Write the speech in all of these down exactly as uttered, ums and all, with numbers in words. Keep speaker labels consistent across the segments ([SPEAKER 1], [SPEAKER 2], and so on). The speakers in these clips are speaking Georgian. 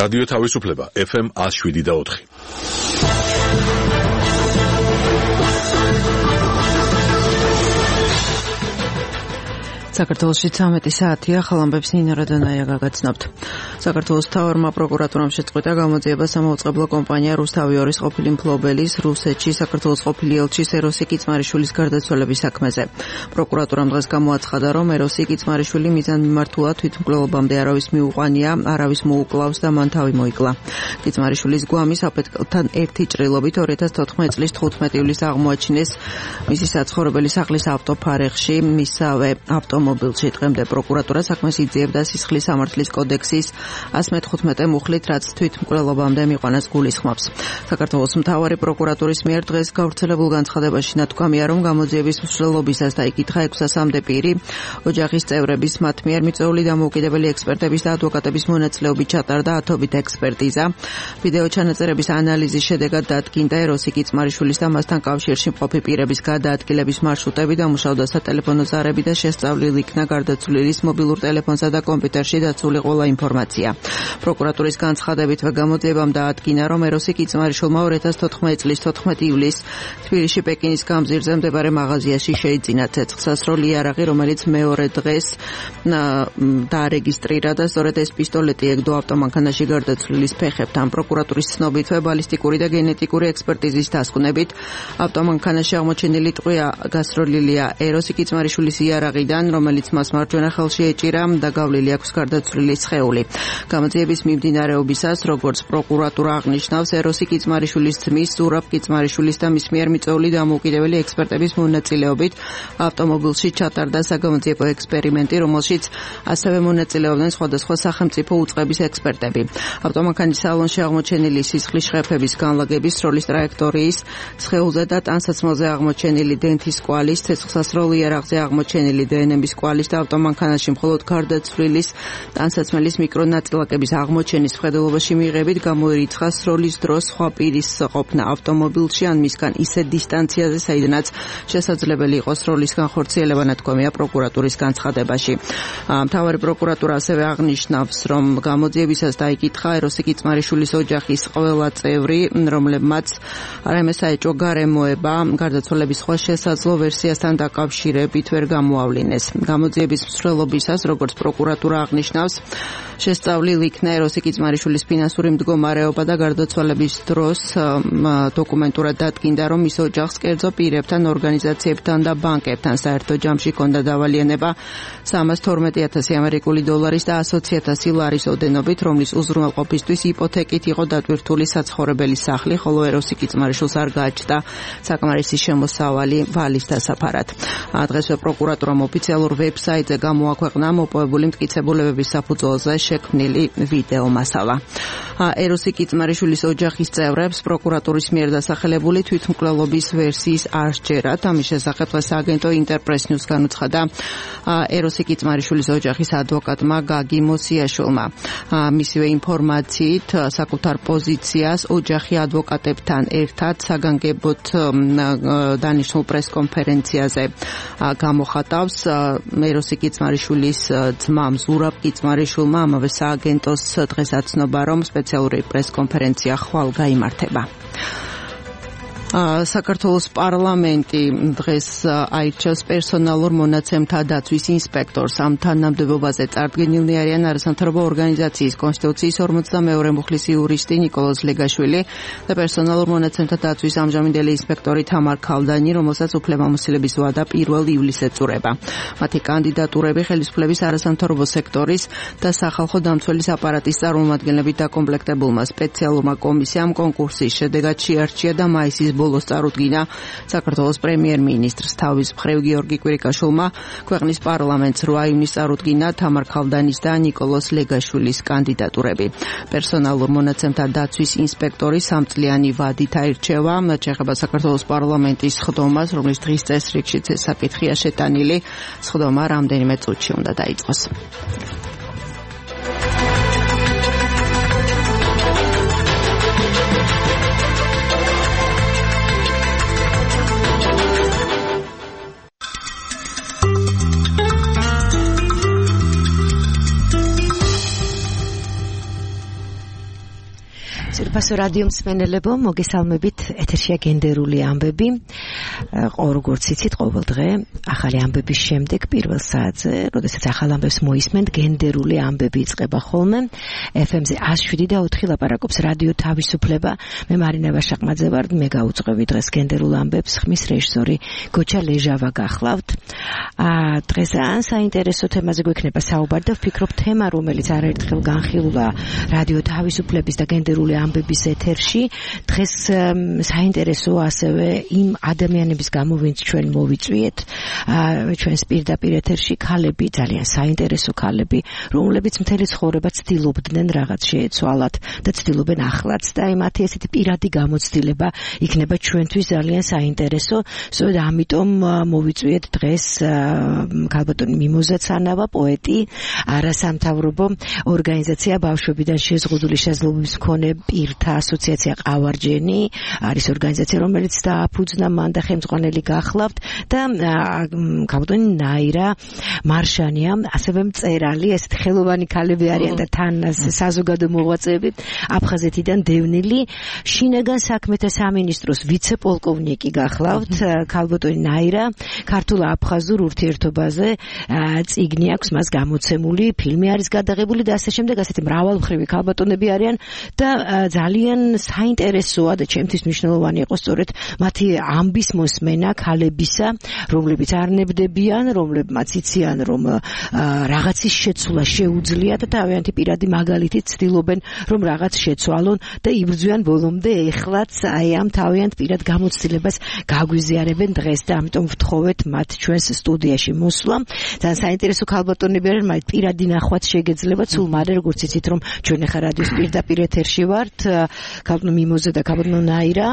[SPEAKER 1] რადიო თავისუფლება ეფ ემ one oh seven და four.
[SPEAKER 2] საქართველოში ცამეტი საათია, ხალამბებს ნინო რადონაია გაგაცნობთ. საქართველოს მთავარმა პროკურატურამ შეწყვიტა გამოძიება სამაუწყებლო კომპანია რუსთავი ორის ყოფილი მფლობელის რუსეთში საქართველოს ყოფილი ელჩის ეროსი კიცმარიშვილის გარდაცვალების საქმეზე. პროკურატურამ დღეს გამოაცხადა, რომ ეროსი კიცმარიშვილი მიზანმიმართულად თვითმკვლელობამდე არავის მიუყვანია, არავის მოუკლავს და მან თავი მოიკლა. კიცმარიშვილის გვამი საფეთქელთან ერთი ჭრილობით two thousand fourteen წლის თხუთმეტი ივლისს აღმოაჩინეს მისი საცხოვრებელი სახლის ავტოფარეხში, მისავე ავტო მობილში. დღემდე პროკურატურა საქმეს იძიებდა სისხლის სამართლის კოდექსის one hundred fifteen მუხლით, რაც თვითმკვლელობამდე მიყვანას გულისხმობს. საქართველოს მთავარი პროკურატურის მიერ დღეს გავრცელებულ განცხადებაში ნათქვამია, რომ გამოძიების მსვლელობისას დაიკითხა ექვსასამდე პირი, ოჯახის წევრების მათ მიერ მიწვეული დამოუკიდებელი ექსპერტების და ადვოკატების მონაწილეობით ჩატარდა ათობით ექსპერტიზა. ვიდეო ჩანაწერების ანალიზის შედეგად დადგინდა ეროსი კიცმარიშვილის და მასთან კავშირში მყოფი პირების გადაადგილების მარშრუტები, დამუშავდა სატელეფონო ზარები და შესწავლილი იქნა გარდაცვლილის მობილურ ტელეფონსა და კომპიუტერში დაცული ყველა ინფორმაცია. პროკურატურის განცხადებით გამოძიებამ დაადგინა, რომ ეროსი კიცმარიშვილმა two thousand fourteen წლის თოთხმეტი ივლისს თბილისში პეკინის გამზირზე მდებარე მაღაზიაში შეიძინა ცეცხლსასროლი იარაღი, რომელიც მეორე დღეს დაარეგისტრირა და სწორედ ეს პისტოლეტი ეგდო ავტომანქანაში გარდაცვლილის ფეხებთან. პროკურატურის ცნობითვე ბალისტიკური და გენეტიკური ექსპერტიზის დასკვნებით ავტომანქანაში აღმოჩენილი ტყვია გასროლილია ეროსი კიცმარიშვილის იარაღიდან, რომელიც მას მარჯვენა ხელში ეჭირა და გავლილი აქვს გარდაცვლილი სხეული. გამოძიების მიმდინარეობისას, როგორც პროკურატურა აღნიშნავს, ეროსი კიცმარიშვილის ძმის ზურაბ კიცმარიშვილის და მის მიერ მიწვეული დამოუკიდებელი ექსპერტების მონაწილეობით ავტომობილში ჩატარდა საგამოძიებო ექსპერიმენტი, რომელშიც ასევე მონაწილეობდნენ სხვადასხვა სახელმწიფო უწყების ექსპერტები. ავტომანქანის სალონში აღმოჩენილი სისხლის შეფების განლაგების სროლის ტრაექტორიის, სხეულზე და ტანსაცმელზე აღმოჩენილი დენთის კვალის, ცეცხლსასროლ იარაღზე აღმოჩენილი დე ენ ემის კვალის და ავტომანქანაში მხოლოდ გარდაცვლილის ტანსაცმელის მიკრონაწილაკების აღმოჩენის ხედელობაში მიღებით გამოირიცხა სროლის დროს სხვა პირის ყოფნა ავტომობილში ან მისგან ისეთ დისტანციაზე, საიდანაც შესაძლებელი იყო სროლის განხორციელება, ნათქვამია პროკურატურის განცხადებაში. მთავარი პროკურატურა ასევე აღნიშნავს, რომ გამოძიებისას დაიკითხა ეროსი კიცმარიშვილის ოჯახის ყველა წევრი, რომლებმაც რაიმე საეჭვო გარემოება გარდაცვალების სხვა შესაძლო ვერსიასთან დაკავშირებით ვერ გამოავლინეს. გამოძიების მსვლელობისას, როგორც პროკურატურა აღნიშნავს, შესწავლილი იქნა ეროსი კიცმარიშვილის ფინანსური მდგომარეობა და გარდაცვალების დროს დოკუმენტურად დადგინდა, რომ მის ოჯახს კერძო პირებთან, ორგანიზაციებთან და ბანკებთან საერთო ჯამში ჰქონდა დავალიანება სამას თორმეტი ათასი ამერიკული დოლარის და ასოცი ათასი ლარის ოდენობით, რომლის უზრუნველყოფისთვის იპოთეკით იყო დატვირთული საცხოვრებელი სახლი, ხოლო ეროსი კიცმარიშვილს არ გააჩნდა საკმარისი შემოსავალი ვალის დასაფარად. დღესვე პროკურატურამ ოფიციალურ ვებსაიტზე გამოაქვეყნა მოპოვებული მტკიცებულებების საფუძველზე შექმნილი ვიდეო მასალა. ეროსი კიცმარიშვილის ოჯახის წევრებს პროკურატურის მიერ დასახელებული თვითმკვლელობის ვერსიის არ სჯერათ. ამის შესახებ დღეს აგენტო ინტერპრეს ნიუს განუცხადა ეროსი კიცმარიშვილის ოჯახის ადვოკატმა გაგი მოსიაშვილმა. მისივე ინფორმაციით, საკუთარ პოზიციას ოჯახი ადვოკატებთან ერთად საგანგებოდ დანიშნულ პრესკონფერენციაზე გამოხატავს. ეროსი კიცმარიშვილის ძმამ ზურაბ კიცმარიშვილმა ამავე სააგენტოს დღეს აცნობა, რომ სპეციალური პრესკონფერენცია ხვალ გაიმართება. საქართველოს პარლამენტი დღეს აირჩევს პერსონალურ მონაცემთა დაცვის ინსპექტორს. ამ თანამდებობაზე წარდგენილნი არიან არასამთავრობო ორგანიზაციის კონსტიტუციის ორმოცდამეორე მუხლის იურისტი ნიკოლოზ ლეგაშვილი და პერსონალურ მონაცემთა დაცვის ამჟამინდელი ინსპექტორი თამარ ქალდანი, რომელსაც უფლებამოსილების ვადა პირველ ივლისს ეწურება. მათი კანდიდატურები ხელისუფლების არასამთავრობო სექტორის და სახალხო დამცველის აპარატის წარმომადგენლებით დაკომპლექტებულმა სპეციალურმა კომისიამ კონკურსის შედეგად შეარჩია და მაისის ბოლოს წარუდგინა საქართველოს პრემიერ-მინისტრს. თავის მხრივ გიორგი კვირიკაშვილმა ქვეყნის პარლამენტს რვა ივნისს წარუდგინა თამარ ქალდანის და ნიკოლოზ ლეგაშვილის კანდიდატურები. პერსონალურ მონაცემთა დაცვის ინსპექტორი სამწლიანი ვადით აირჩევა. შეეხება საქართველოს პარლამენტის სხდომას, რომლის დღის წესრიგშიც ეს საკითხია შეტანილი. სხდომა რამდენიმე წუთში უნდა დაიწყოს.
[SPEAKER 3] ძვირფასო რადიო მსმენელებო, მოგესალმებით, ეთერშია გენდერული ამბები. როგორც იცით, ყოველ დღე ახალი ამბების შემდეგ პირველ საათზე, როდესაც ახალ ამბებს მოისმენთ, გენდერული ამბები იწყება ხოლმე. ეფ ემ-ზე one oh seven და four ლაპარაკობს რადიო თავისუფლება. მე მარინა ვაშაყმაძე ვარ, მე გაუძღვევი დღეს გენდერულ ამბებს, ხმის რეჟისორი გოჩა ლეჟავა გახლავთ. აა დღეს ან საინტერესო თემაზე გვექნება საუბარი და ვფიქრობ თემა, რომელიც არაერთხელ განხილულა რადიო თავისუფლების და გენდერული ამბების ეთერში, დღეს საინტერესო ასევე იმ ადამიანების გამო, ვინც ჩვენ მოვიწვიეთ ჩვენს პირდაპირ ეთერში, ქალები, ძალიან საინტერესო ქალები, რომლებიც მთელი ცხოვრება ცდილობდნენ რაღაც შეეცვალათ და ცდილობენ ახლაც და მათი ესეთი პირადი გამოცდილება იქნება ჩვენთვის ძალიან საინტერესო. სწორედ ამიტომ მოვიწვიეთ დღეს ქალბატონი მიმოზა ცანავა, პოეტი, არასამთავრობო ორგანიზაცია ბავშვებიდან შეზღუდული შესაძლებლობის მქონე პირთა ასოციაცია ყავარჯენი არის ორგანიზაცია, რომელიც დააფუძნა მან და ხელმძღვანელი გახლავთ და ქალბატონი ნაირა მარშანია, ასევე მწერალი, ესეთი ხელოვანი ქალები არიან და თან საზოგადო მოღვაწეები, აფხაზეთიდან დევნილი, შინაგან საქმეთა სამინისტროს ვიცე-პოლკოვნიკი გახლავთ, ქალბატონი ნაირა, ქართულ-აფხაზურ ურთიერთობაზე წიგნი აქვს მას გამოცემული, ფილმი არის გადაღებული და ასე შემდეგ, ასეთი მრავალმხრივი ქალბატონები არიან და ძალიან საინტერესოა და ჩემთვის მნიშვნელოვანი იყო სწორედ მათი ამბის მოსმენა ქალებისა, რომლებიც არნებდებიან, რომლებმაც იციან, რომ რაღაცის შეცვლა შეუძლიათ და თავიანთი პირადი მაგალითით ცდილობენ, რომ რაღაც შეცვალონ და იბრძვიან ბოლომდე, ეხლაც აი ამ თავიანთ პირად გამოცდილებას გაგვიზიარებენ დღეს და ამიტომ ვთხოვეთ მათ ჩვენს სტუდიაში მოსვლა. ძალიან საინტერესო ქალბატონები არიან, მათ პირადი ნახვაც შეგეძლებათ, სულ მალე როგორც იცით, რომ ჩვენ ახლა რადიოს პირდაპირ ეთერში ვართ, ქალბატონი მიმოზა და ქალბატონი ნაირა,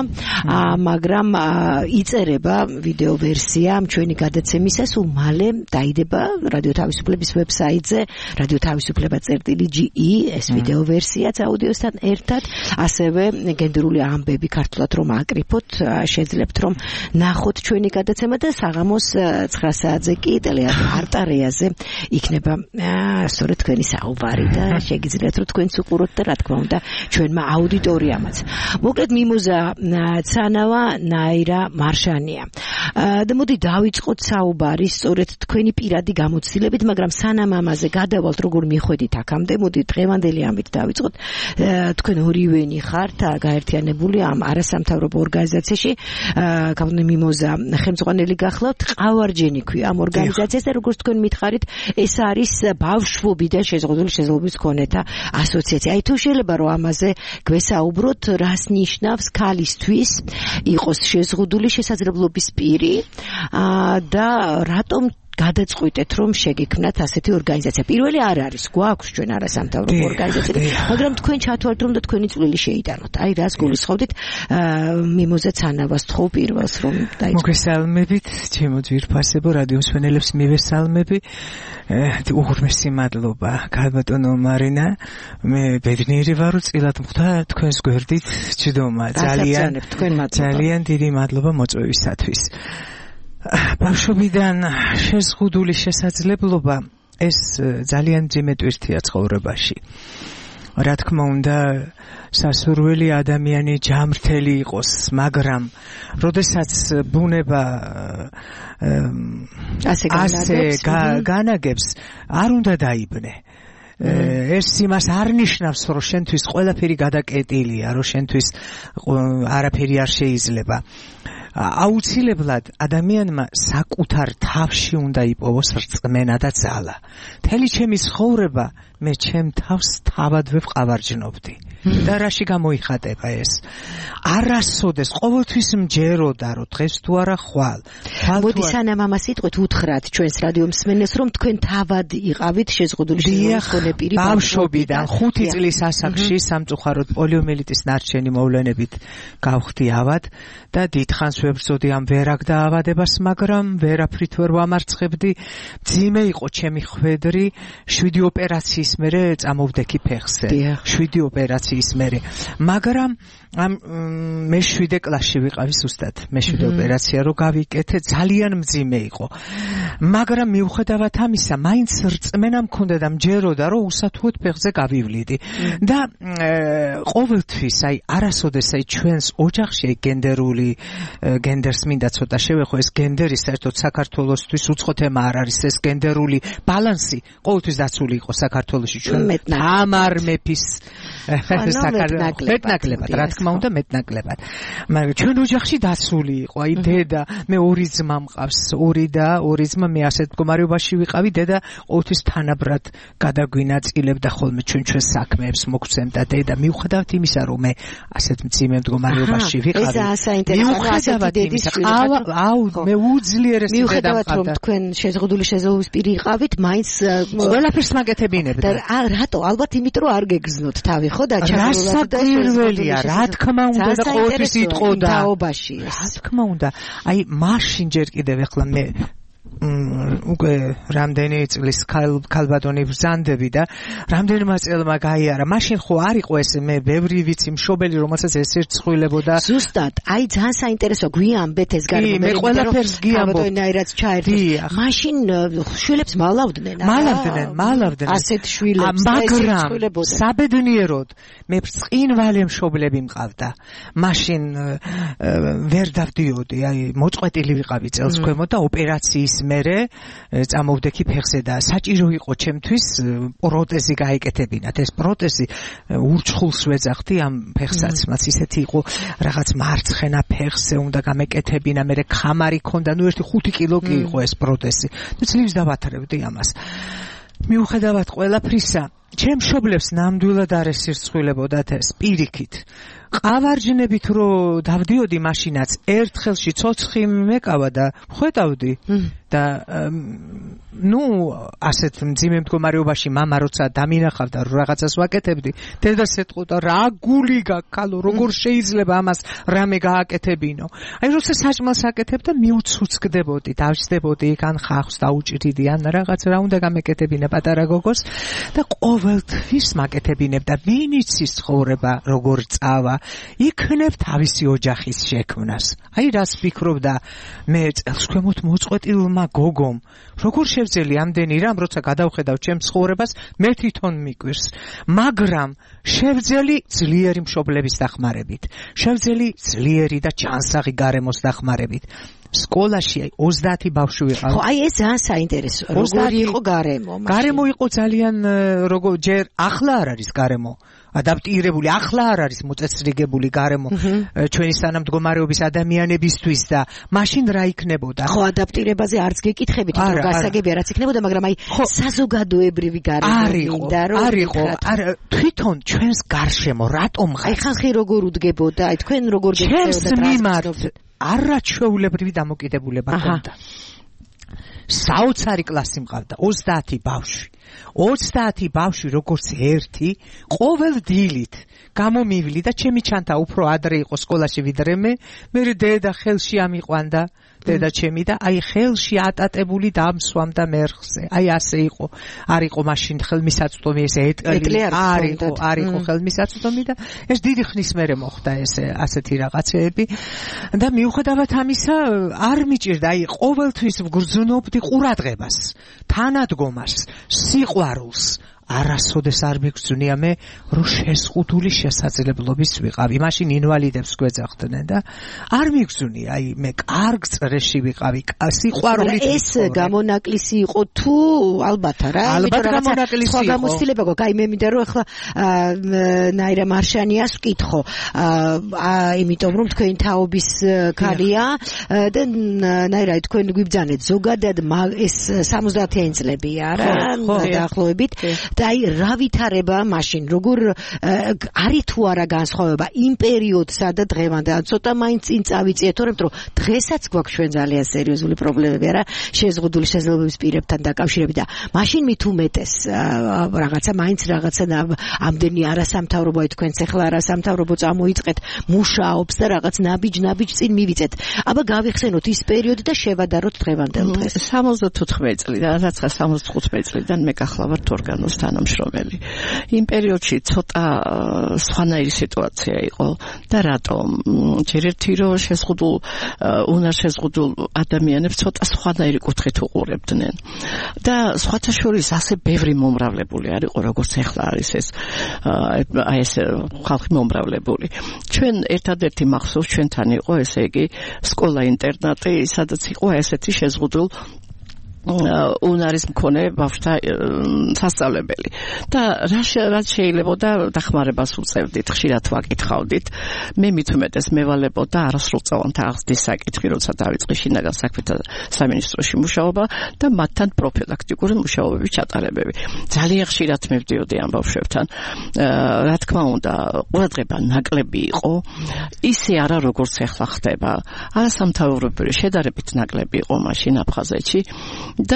[SPEAKER 3] მაგრამ იწერება ვიდეო ვერსია ჩვენი გადაცემისა, სულ მალე დაიდება რადიო თავისუფლების ვებსაიტზე, რადიო თავისუფლება წერტილი ჯი ი, ეს ვიდეო ვერსიაც აუდიოსთან ერთად, ასევე გენდერული ამბები ქართულად რომ აკრიფოთ, შეძლებთ რომ ნახოთ ჩვენი გადაცემა და საღამოს ცხრა საათზე კი ტელეარტარეაზე იქნება სწორედ თქვენი საუბარი და შეგიძლიათ რომ თქვენც უყუროთ და რა თქმა უნდა ჩვენმა აუდიტორიამაც. მოკლედ მიმოზა ცანავა, ნაირა მარშანია. და მოდი დავიწყოთ საუბარი სწორედ თქვენი პირადი გამოცდილებით, მაგრამ სანამ ამაზე გადავალთ, როგორ მიხვედით აქამდე, მოდი დღევანდელი ამით დავიწყოთ. თქვენ ორივენი ხართ გაერთიანებული ამ არასამთავრობო ორგანიზაციაში, ქალბატონი მიმოზა ხელმძღვანელი გახლავთ, ყავარჯენი ქვია ამ ორგანიზაციას და როგორც თქვენ მითხარით, ეს არის ბავშვობიდან შეზღუდული შესაძლებლობის მქონეთა ასოციაცია. აი თუ შეიძლება რომ ამაზე გვესაუბროთ, რას ნიშნავს ქალისთვის იყოს შეზღუდული შესაძლებლობის პირი და რატომ გადაწყვიტეთ რომ შეგექმნათ ასეთი ორგანიზაცია. პირველი არ არის, გვაქვს ჩვენ არასამთავრობო ორგანიზაციები, მაგრამ თქვენ ჩათვალთ რომ და თქვენი წვლილი შეიტანოთ. აი რას გულისხმობთ, მიმოზა ცანავას თხოვ პირველს რომ დაიწყოთ.
[SPEAKER 4] მოგესალმებით, ჩემო ძვირფასებო რადიო მსმენელებს მივესალმები. უღრმესი მადლობა ქალბატონო მარინა, მე ბედნიერი ვარ რომ წილად მხვდა თქვენს გვერდით ჯდომა. ძალიან ძალიან დიდი მადლობა მოწვევისათვის. ბავშვობიდან შეზღუდული შესაძლებლობა ეს ძალიან მძიმე ტვირთია ცხოვრებაში. რა თქმა უნდა, სასურველი ადამიანი ჯამრთელი იყოს, მაგრამ როდესაც ბუნება ასე განაგებს, არ უნდა დაიბნე. ეს იმას არ ნიშნავს, რომ შენთვის ყველაფერი გადაკეტილია, რომ შენთვის არაფერი არ შეიძლება. აუცილებლად ადამიანმა საკუთარ თავში უნდა იპოვოს რწმენა და ძალა. მთელი ჩემი ცხოვრება მე ჩემ თავს თავად ვყავარჯნობდი. და რაში გამოიხატება ეს? არასოდეს ყოველთვის მჯეროდა, რომ დღეს თუ არა ხვალ.
[SPEAKER 3] მოდი სანამ ამას იტყვით, უთხრათ ჩვენს რადიო მსმენელს, რომ თქვენ თავად იყავით შეზღუდული შესაძლებლობის პირი
[SPEAKER 4] ბავშვობიდან. ხუთი წლის ასაკში სამწუხაროდ პოლიომიელიტის ნარჩენი მოვლენებით გავხდი ავად და დიდხანს ვებრძოდი ამ ვერაგ დაავადებას, მაგრამ ვერაფრით ვერ ვამარცხებდი. მძიმე იყო ჩემი ხვედრი, შვიდი ოპერაციის მერე წამოვდექი ფეხზე. შვიდი ოპერაციის მერე. მაგრამ ამ მეშვიდე კლასში ვიყავი ზუსტად. მეშვიდე ოპერაცია რო გავიკეთე, ძალიან მძიმე იყო. მაგრამ მიუხედავად ამისა, მაინც რწმენა მქონდა და მჯეროდა, რომ უსათუოდ ფეხზე გავივლიდი. და ყოველთვის აი არასოდეს აი ჩვენს ოჯახში აი გენდერული გენდერს მინდა ცოტა შევეხო, ეს გენდერი საერთოდ საქართველოსთვის უცხო თემა არ არის, ეს გენდერული ბალანსი ყოველთვის დაცული იყო საქართველოში ჩვენ თამარ მეფის მეტნაკლებად, რა თქმა უნდა მეტნაკლებად. მაგრამ ჩვენ ოჯახში დაცული იყო, აი დედა, მე ორი ძმა მყავს, ორი და ორი ძმა, მე ასეთ მდგომარეობაში ვიყავი, დედა ყოველთვის თანაბრად გადაგვინაწილებდა ხოლმე ჩვენ ჩვენ საქმეებს მოგცემდა დედა, მიუხედავად იმისა, რომ მე ასეთ მძიმე მდგომარეობაში ვიყავი.
[SPEAKER 3] მიუხედავად
[SPEAKER 4] იმისა, აუ მე უძლიერესი დედა მყავდა.
[SPEAKER 3] მიუხედავად რომ თქვენ შეზღუდული შეზღუდვის პირი იყავით, მაინც
[SPEAKER 4] ყველაფერს მაგეთებინებდა.
[SPEAKER 3] რატო? ალბათ იმიტომ რომ არ გეგზნოთ თავი, ხო და
[SPEAKER 4] ჩაგრულად და პირველია, რა თქმა უნდა და ყოველთვის იტყოდა.
[SPEAKER 3] თაობაში ეს.
[SPEAKER 4] რა თქმა უნდა. აი მაშინ ჯერ კიდევ ახლა მე უკვე რამდენი წლის ქალბატონი ბრძანდები და რამდენმა წელმა გაიარა. მაშინ ხო არ იყო ეს მე ბევრი ვიცი მშობელი, რომელსაც ეს ერთ ცხვილებოდა.
[SPEAKER 3] ზუსტად, აი ძალიან საინტერესო გვიამბეთ ეს გარემო.
[SPEAKER 4] მე ყველაფერს გიამბობ.
[SPEAKER 3] ქალბატონაირად ჩაერთოს. მაშინ შვილებს მალავდნენ,
[SPEAKER 4] არა? მალავდნენ, მალავდნენ.
[SPEAKER 3] ასეთ შვილებს,
[SPEAKER 4] მაგრამ საბედნიეროდ მე ბრწყინვალე მშობლები მყავდა. მაშინ ვერ დავდიოდი, აი მოწყვეტილი ვიყავი წელს ქვემოთ და ოპერაციის მერე წამოვდექი ფეხზე და საჭირო იყო ჩემთვის პროტეზი გაეკეთებინათ. ეს პროტეზი ურჩხულს ვეძახდი ამ ფეხსაცმელს, ისეთი იყო რაღაც მარცხენა ფეხზე უნდა გამეკეთებინა, მერე ხამარი ქონდა, ნუ ერთი ხუთი კილოგი იყო ეს პროტეზი. ნუ ძლივს დავათრევდი ამას. მიუხედავად ყველაფრისა, ჩემ მშობლებს ნამდვილად არ ესირცხვილებოდათ ეს პირიქით. ყავარჯნებით რო დავდიოდი მაშინაც ერთ ხელში ცოცხი მეკავა და ხვედავდი და ნუ ასეთ მძიმე მდგომარეობაში მამა როცა დამინახავდა რომ რაღაცას ვაკეთებდი, დედას ეთყოდა რა გული გაქალო, როგორ შეიძლება ამას რამე გააკეთებინო. აი როცა საჭმელს აკეთებდა მიუცუცკდებოდი, დავსდებოდი იქან ხახს დაუჭრიდი ან რაღაც რა უნდა გამეკეთებინა პატარა გოგოს და ყოველთვის მაკეთებინებდა. ვინიც ის ცხოვრება როგორ წავა, იქნებ თავისი ოჯახის შექმნას. აი რას ფიქრობდა მე წელს ქვემოთ მოწყვეტილმა გოგომ, როგორ შევძელი ამდენი რამ, როცა გადავხედავ ჩემს ცხოვრებას, მე თვითონ მიკვირს, მაგრამ შევძელი ძლიერი მშობლების დახმარებით, შევძელი ძლიერი და ჯანსაღი გარემოს დახმარებით. სკოლაში აი ოცდაათი ბავშვი ვიყავ.
[SPEAKER 3] ხო, აი ეს ძალიან საინტერესოა. როგორი იყო გარემო?
[SPEAKER 4] გარემო იყო ძალიან როგორ ჯერ ახლა არ არის გარემო. ადაპტირებული, ახლა არ არის მოწესრიგებული გარემო ჩვენი სანამდგომარეობის ადამიანებისთვის და მაშინ რა იქნებოდა?
[SPEAKER 3] ხო, ადაპტირებაზე არც გეკითხებით, რომ გასაგებია რაც იქნებოდა, მაგრამ აი საზოგადოებრივი გარემო მინდა რომ
[SPEAKER 4] არ იყო, არ თვითონ ჩვენს გარშემო რატომ ხარ?
[SPEAKER 3] აი ხალხი როგორ უდგებოდა, აი თქვენ როგორ
[SPEAKER 4] გეკითხებოდა? არაჩვეულებრივი დამოკიდებულება ჰქონდა. საოცარი კლასი მყავდა, ოცდაათი ბავშვი. ოცდაათი ბავშვი როგორც ერთი, ყოველ დილით გამომივლი და ჩემი ჩანთა უფრო ადრე იყო სკოლაში ვიდრე მე, მე დედა ხელში ამიყვანდა, დედა ჩემი და აი ხელში ატატებული დამსვამდა მერხზე. აი ასე იყო. არ იყო მაშინ ხელმისაწვდომი ეს ეტლი, არ იყო, არ იყო ხელმისაწვდომი და ეს დიდი ხნის მერე მოხდა ეს ასეთი რაღაცეები და მიუხედავად ამისა არ მიჭირდა, აი ყოველთვის ვგრძნობდი ყურადღებას, თანადგომას, სიყვარულს. არასოდეს არ მიგრძნია მე რომ შეზღუდული შესაძლებლობის ვიყავი. მაშინ ინვალიდებს გვეძახდნენ და არ მიგრძნია, აი მე კარგ წრეში ვიყავი, სიყვარულით.
[SPEAKER 3] ეს გამონაკლისი იყო თუ ალბათ რა?
[SPEAKER 4] ალბათ გამონაკლისი იყო.
[SPEAKER 3] სხვა გამოცდილება გვაქვს. აი მე მინდა რომ ახლა ნაირა მარშანიას ვკითხო. აა იმიტომ რომ თქვენი თაობის ქალია და ნაირა თქვენ გვიბძანეთ ზოგადად ეს სამოცდაათიანი წლებია რა? დაახლოებით. და აი რა ვითარება მაშინ, როგორ არის თუ არა განსხვავება იმ პერიოდსა და დღევანდელ, ცოტა მაინც წინ წავიწიეთ, თორემ რომ დღესაც გვაქვს ჩვენ ძალიან სერიოზული პრობლემები არა შეზღუდული შესაძლებლობის პირებთან დაკავშირებით და მაშინ მით უმეტეს რაღაცა მაინც რაღაცა ამდენი არასამთავრობო აი თქვენც ახლა არასამთავრობო წამოიწყეთ, მუშაობს და რაღაც ნაბიჯ-ნაბიჯ წინ მივიწეთ. აბა გავიხსენოთ ის პერიოდი და შევადაროთ დღევანდელ დღეს.
[SPEAKER 2] სამოცდათოთხმეტი წლიდან, რაცა სამოცდახუთმეტი წლიდან მე გახლავართ ორგანოს
[SPEAKER 5] თანამშრომელი. იმ პერიოდში ცოტა სხვანაირი სიტუაცია იყო და რატომ? ჯერ ერთი რომ შეზღუდულ უნარშეზღუდულ ადამიანებს ცოტა სხვანაირი კუთხით უყურებდნენ. და სხვათა შორის ასე ბევრი მომრავლებული არ იყო, როგორც ახლა არის ეს აი ეს ხალხი მომრავლებული. ჩვენ ერთადერთი მახსოვს ჩვენთან იყო ესე იგი სკოლა-ინტერნატი, სადაც იყო ესეთი შეზღუდულ უნარის მქონე ბავშვთა სასწავლებელი და რაც შეიძლებოდა დახმარებას უწევდით, ხშირად ვაკითხავდით. მე მით უმეტეს მევალებოდა არასრულწლოვანთა აღზრდის საკითხი, როცა დავიწყე შინაგან საქმეთა სამინისტროში მუშაობა და მათთან პროფილაქტიკური მუშაობების ჩატარებები. ძალიან ხშირად მივდიოდი ამ ბავშვებთან. რა თქმა უნდა, ყურადღება ნაკლები იყო, ისე არა როგორც ახლა ხდება. არასამთავრობო შედარებით ნაკლები იყო მაშინ აფხაზეთში. და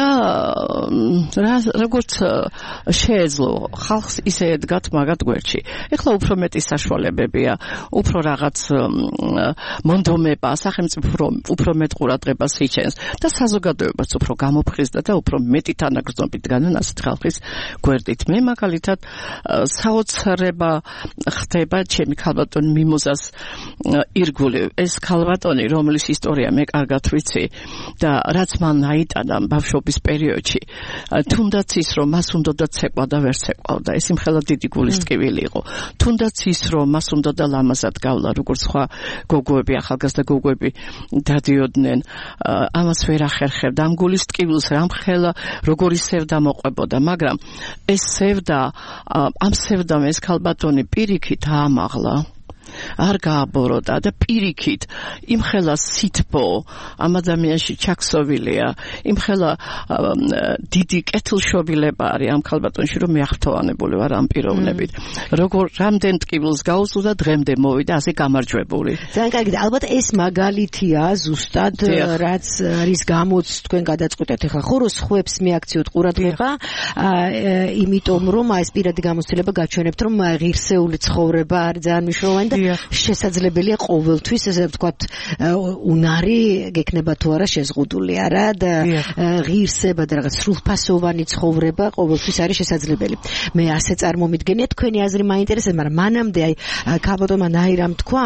[SPEAKER 5] როგორც შეეძლო ხალხს ისე ედგათ მაგათ გვერდში. ეხლა უფრო მეტი საშუალებებია, უფრო რაღაც მონდომება, სახელმწიფო უფრო მეტ ყურადღებას იჩენს და საზოგადოებაც უფრო გამოფხიზდა და უფრო მეტი თანაგრძნობით განა ასეთ ხალხის გვერდით. მე მაგალითად საოცრება ხდება ჩემი ქალბატონი მიმოზას ირგული. ეს ქალბატონი, რომლის ისტორია მე კარგად ვიცი და რაც მან აიტანა ბავშვობის პერიოდში, თუნდაც ის რომ მას უნდოდა ცეკვა და ვერ ცეკვავდა, ეს იმხელა დიდი გულის ტკივილი იყო. თუნდაც ის რომ მას უნდოდა ლამაზად გავლა, როგორც სხვა გოგოები, ახალგაზრდა გოგოები დადიოდნენ, ამას ვერ ახერხებდა. ამ გულის ტკივილს რამხელა როგორი სევდა მოყვებოდა, მაგრამ ეს სევდა, ამ სევდამ ეს ქალბატონი პირიქით აამაღლა. არ გააბოროტა და პირიქით იმხელა სითბო ამ ადამიანში ჩაქსოვილია, იმხელა დიდი კეთილშობილება არის ამ ქალბატონში, რომ მეახრთოვანებული ვარ ამ პიროვნებით. როგორ რამდენ ტკივილს გაუსულ და დღემდე მოვიდა ასე გამარჯვებული.
[SPEAKER 3] ძალიან კარგი და ალბათ ეს მაგალითია ზუსტად რაც არის გამოც თქვენ გადაწყვეტეთ ახლა ხორო სხვებს მიაქციოთ ყურადღება, იმიტომ რომ ეს პირადი გამოცდილება გაჩვენებთ, რომ ღირსეული ცხოვრება არის ძალიან მნიშვნელოვანი და შესაძლებელია ყოველთვის ესე ვთქვათ უნარი გექნება თუ არა შეზღუდული არა და ღირსება და რაღაც სრულფასოვანი ცხოვრება ყოველთვის არის შესაძლებელი. მე ასე წარმომიდგენია, თქვენი აზრი მაინტერესებს, მაგრამ მანამდე აი ქალბატონმა ნაირამ თქვა,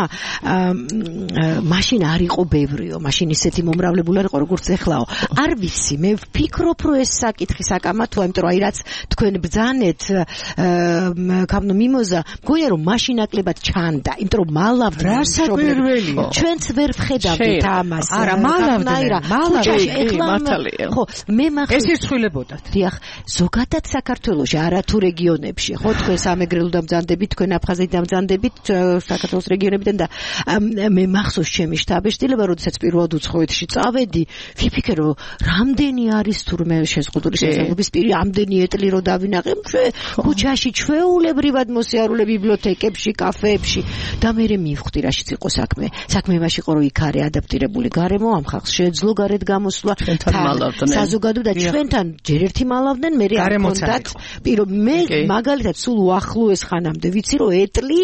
[SPEAKER 3] მაშინ არ იყო ბევრიო, მაშინ ისეთი მომრავლებული არ იყო როგორც ეხლაო. არ ვიცი, მე ვფიქრობ, რომ ეს საკითხი საკამათოა, იმიტომ რომ აი რაც თქვენ ბრძანეთ ქაბნო მიმოზა, მგონია რომ მაშინ ნაკლებად ჩანდა, იმიტომ რომ მალავდნენ.
[SPEAKER 4] რა საკვირველია.
[SPEAKER 3] ჩვენც ვერ ვხედავდით ამას.
[SPEAKER 4] არა, მალავდნენ.
[SPEAKER 3] მალავდნენ. ხო, მე მახსოვს.
[SPEAKER 4] ეს ირცხვილებოდათ.
[SPEAKER 3] დიახ, ზოგადად საქართველოში, არა თუ რეგიონებში, ხო, თქვენ სამეგრელო დამძანდებით, თქვენ აფხაზეთი დამძანდებით საქართველოს რეგიონებიდან და მე მახსოვს ჩემი შტაბეშტილება, როდესაც პირველად უცხოეთში წავედი, ვიფიქრე რომ რამდენი არის თურმე შეზღუდული შესაძლებლობის პირი, ამდენი ეტლი რომ დავინახე, ქუჩაში ჩვეულებრივად მოსიარულე ბიბლიოთეკებში, კაფეებში და მე მივხვდი რაშიც იყო საქმე. საქმე იმაში იყო, რომ იქ არის ადაპტირებული გარემო, ამ ხალხს შეეძლო გარეთ გამოსვლა, საზოგადო და ჩვენთან ჯერ ერთი მალავდნენ, მე არ კონდათ პირო მე მაგალითად სულ უახლოეს ხანამდე ვიცი, რომ ეტლი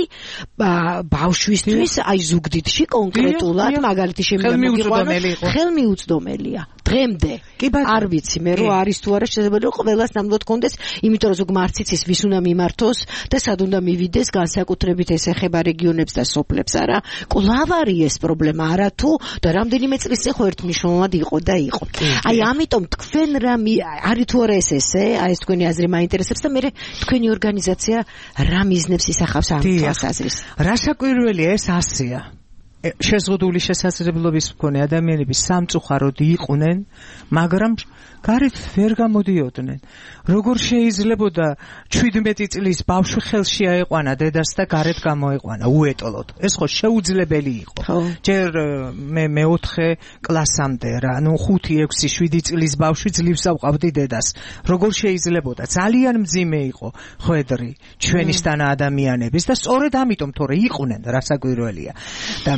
[SPEAKER 3] ბავშვისთვის აი ზუგდიდში კონკრეტულად მაგალითი შემიძლია ხელმიუწვდომელია. დღემდე არ ვიცი მე რომ არის თუ არა შესაძლებელი რომ ყველას ნამდვილად კონდეს, იმიტომ რომ ზოგ მარციცის ვის უნდა მიმართოს და სად უნდა მივიდეს, განსაკუთრებით ეს ეხება რეგიონებს და სოფლებს არა. კვლავ არის ეს პრობლემა არა თუ და რამდენიმე წლის წინ ხო ერთმნიშვნელოვნად იყო და იყო. აი ამიტომ თქვენ რა არის თუ არა ეს ესე, აი ეს თქვენი აზრი მაინტერესებს და მე თქვენი ორგანიზაცია რა მიზნებს ისახავს ამ თვალსაზრისით.
[SPEAKER 4] რა საკვირველია ეს ასეა. შეზღუდული შესაძლებლობის მქონე ადამიანები სამწუხაროდ იყვნენ, მაგრამ გარეთ ვერ გამოდიოდნენ. როგორ შეიძლებოდა შვიდმეტი წლის ბავშვი ხელში აეყვანა დედას და გარეთ გამოეყვანა უეტოლოდ. ეს ხო შეუძლებელი იყო. ჯერ მე მეოთხე კლასამდე რა, ნუ ხუთი, ექვსი, შვიდი წლის ბავშვი ძლივს ავყავდი დედას. როგორ შეიძლებოდა? ძალიან მძიმე იყო ხვედრი ჩვენისთან ადამიანების და სწორედ ამიტომ თორე იყვნენ, რა საკვირველია. და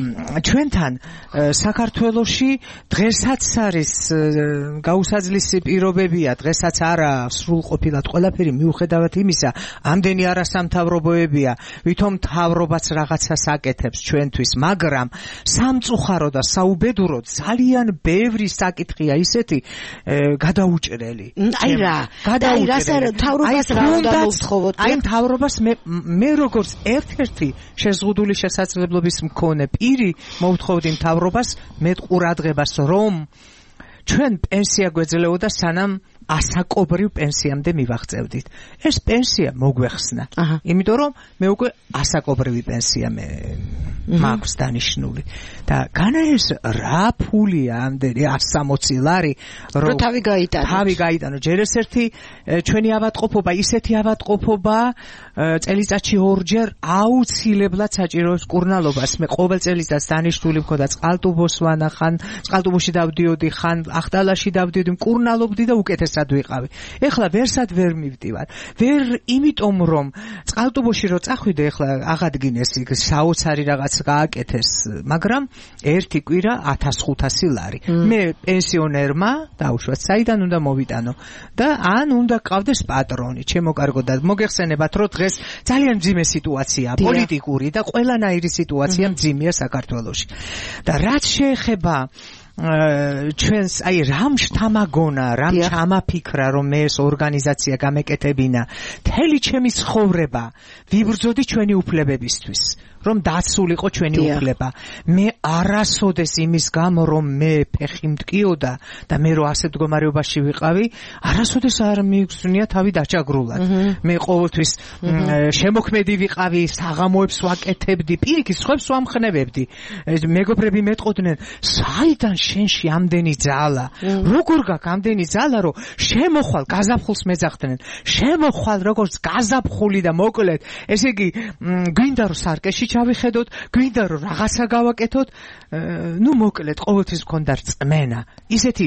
[SPEAKER 4] ჩვენთან საქართველოში დღესაც არის გაუსაძლისი პირობებია, დღესაც არა სრულყოფილად ყველაფერი მიუხედავად იმისა, ამდენი არასამთავრობოებია, ვითომ მთავრობაც რაღაცას აკეთებს ჩვენთვის, მაგრამ სამწუხარო და საუბედუროდ ძალიან ბევრი საკითხია ისეთი გადაუჭრელი.
[SPEAKER 3] აი რა, აი რა მთავრობას რა უნდა მოვთხოვოთ? აი
[SPEAKER 4] მთავრობას მე მე როგორც ერთ-ერთი შეზღუდული შესაძლებლობის მქონე პირი მოვთხოვდი მთავრობას მეტ ყურადღებას, რომ ჩვენ პენსია გვეძლეოდა სანამ ასაკობრივ პენსიამდე მივაღწევდით. ეს პენსია მოგვეხსნა. იმიტომ რომ მე უკვე ასაკობრივი პენსია მე მაქვს დანიშნული. და განა ეს რა ფულია ამდენი εκατს სამოცი ლარი,
[SPEAKER 3] რომ თავი გაიტანო.
[SPEAKER 4] თავი გაიტანო. ჯერ ეს ერთი ჩვენი ავადმყოფობა, ისეთი ავადმყოფობა წელიწადში ორჯერ აუცილებლად საჭიროებს კურნალობას. მე ყოველ წელიწადს დანიშნული მქონდა წყალტუბოს ვანახან, წყალტუბოში დავდიოდი, ხან ახტალაში დავდიოდი, მკურნალობდი და უკეთესად ვიყავი. ეხლა ვერსად ვერ მივდივარ. ვერ იმიტომ რომ წყალტუბოში რო წახვიდე, ეხლა აღადგინეს იქ საოცარი რაღაც გააკეთეს, მაგრამ ერთი კვირა ათას ხუთასი ლარი. მე პენსიონერმა დაუშვათ, საიდან უნდა მოვიტანო და ან უნდა ყავდეს პატრონი, ჩემო კარგო და მოგეხსენებათ, რომ დღეს ძალიან მძიმე სიტუაციაა, პოლიტიკური და ყველანაირი სიტუაცია მძიმეა საქართველოში. და რაც შეეხება ჩვენს აი რამ შთამაგონა, რამ ჩამაფიქრა, რომ მე ეს ორგანიზაცია გამეკეთებინა, მთელი ჩემი ცხოვრება ვიბრძოდი ჩვენი უფლებებისთვის, რომ დაცულიყო ჩვენი უფლება. მე არასოდეს იმის გამო, რომ მე ფეხი მტკიოდა და მე რო ასეთ მდგომარეობაში ვიყავი, არასოდეს არ მიგზნია თავი დაჭაგრულად. მე ყოველთვის შემოქმედი ვიყავი, საღამოებს ვაკეთებდი, პირიქით სხვებს ვამხნევებდი. მეგობრები მეტყოდნენ, საიდან შენში ამდენი ძალა? როგორ გაქვს ამდენი ძალა, რომ შემოხვალ გაზაფხულს მეძახდნენ. შემოხვალ როგორც გაზაფხული და მოკლედ, ესე იგი გვინდა რომ სარკეში ჩავიხედოთ, გვინდა რომ რაღაცა გავაკეთოთ, ნუ მოკლედ ყოველთვის მქონდა რწმენა. ისეთი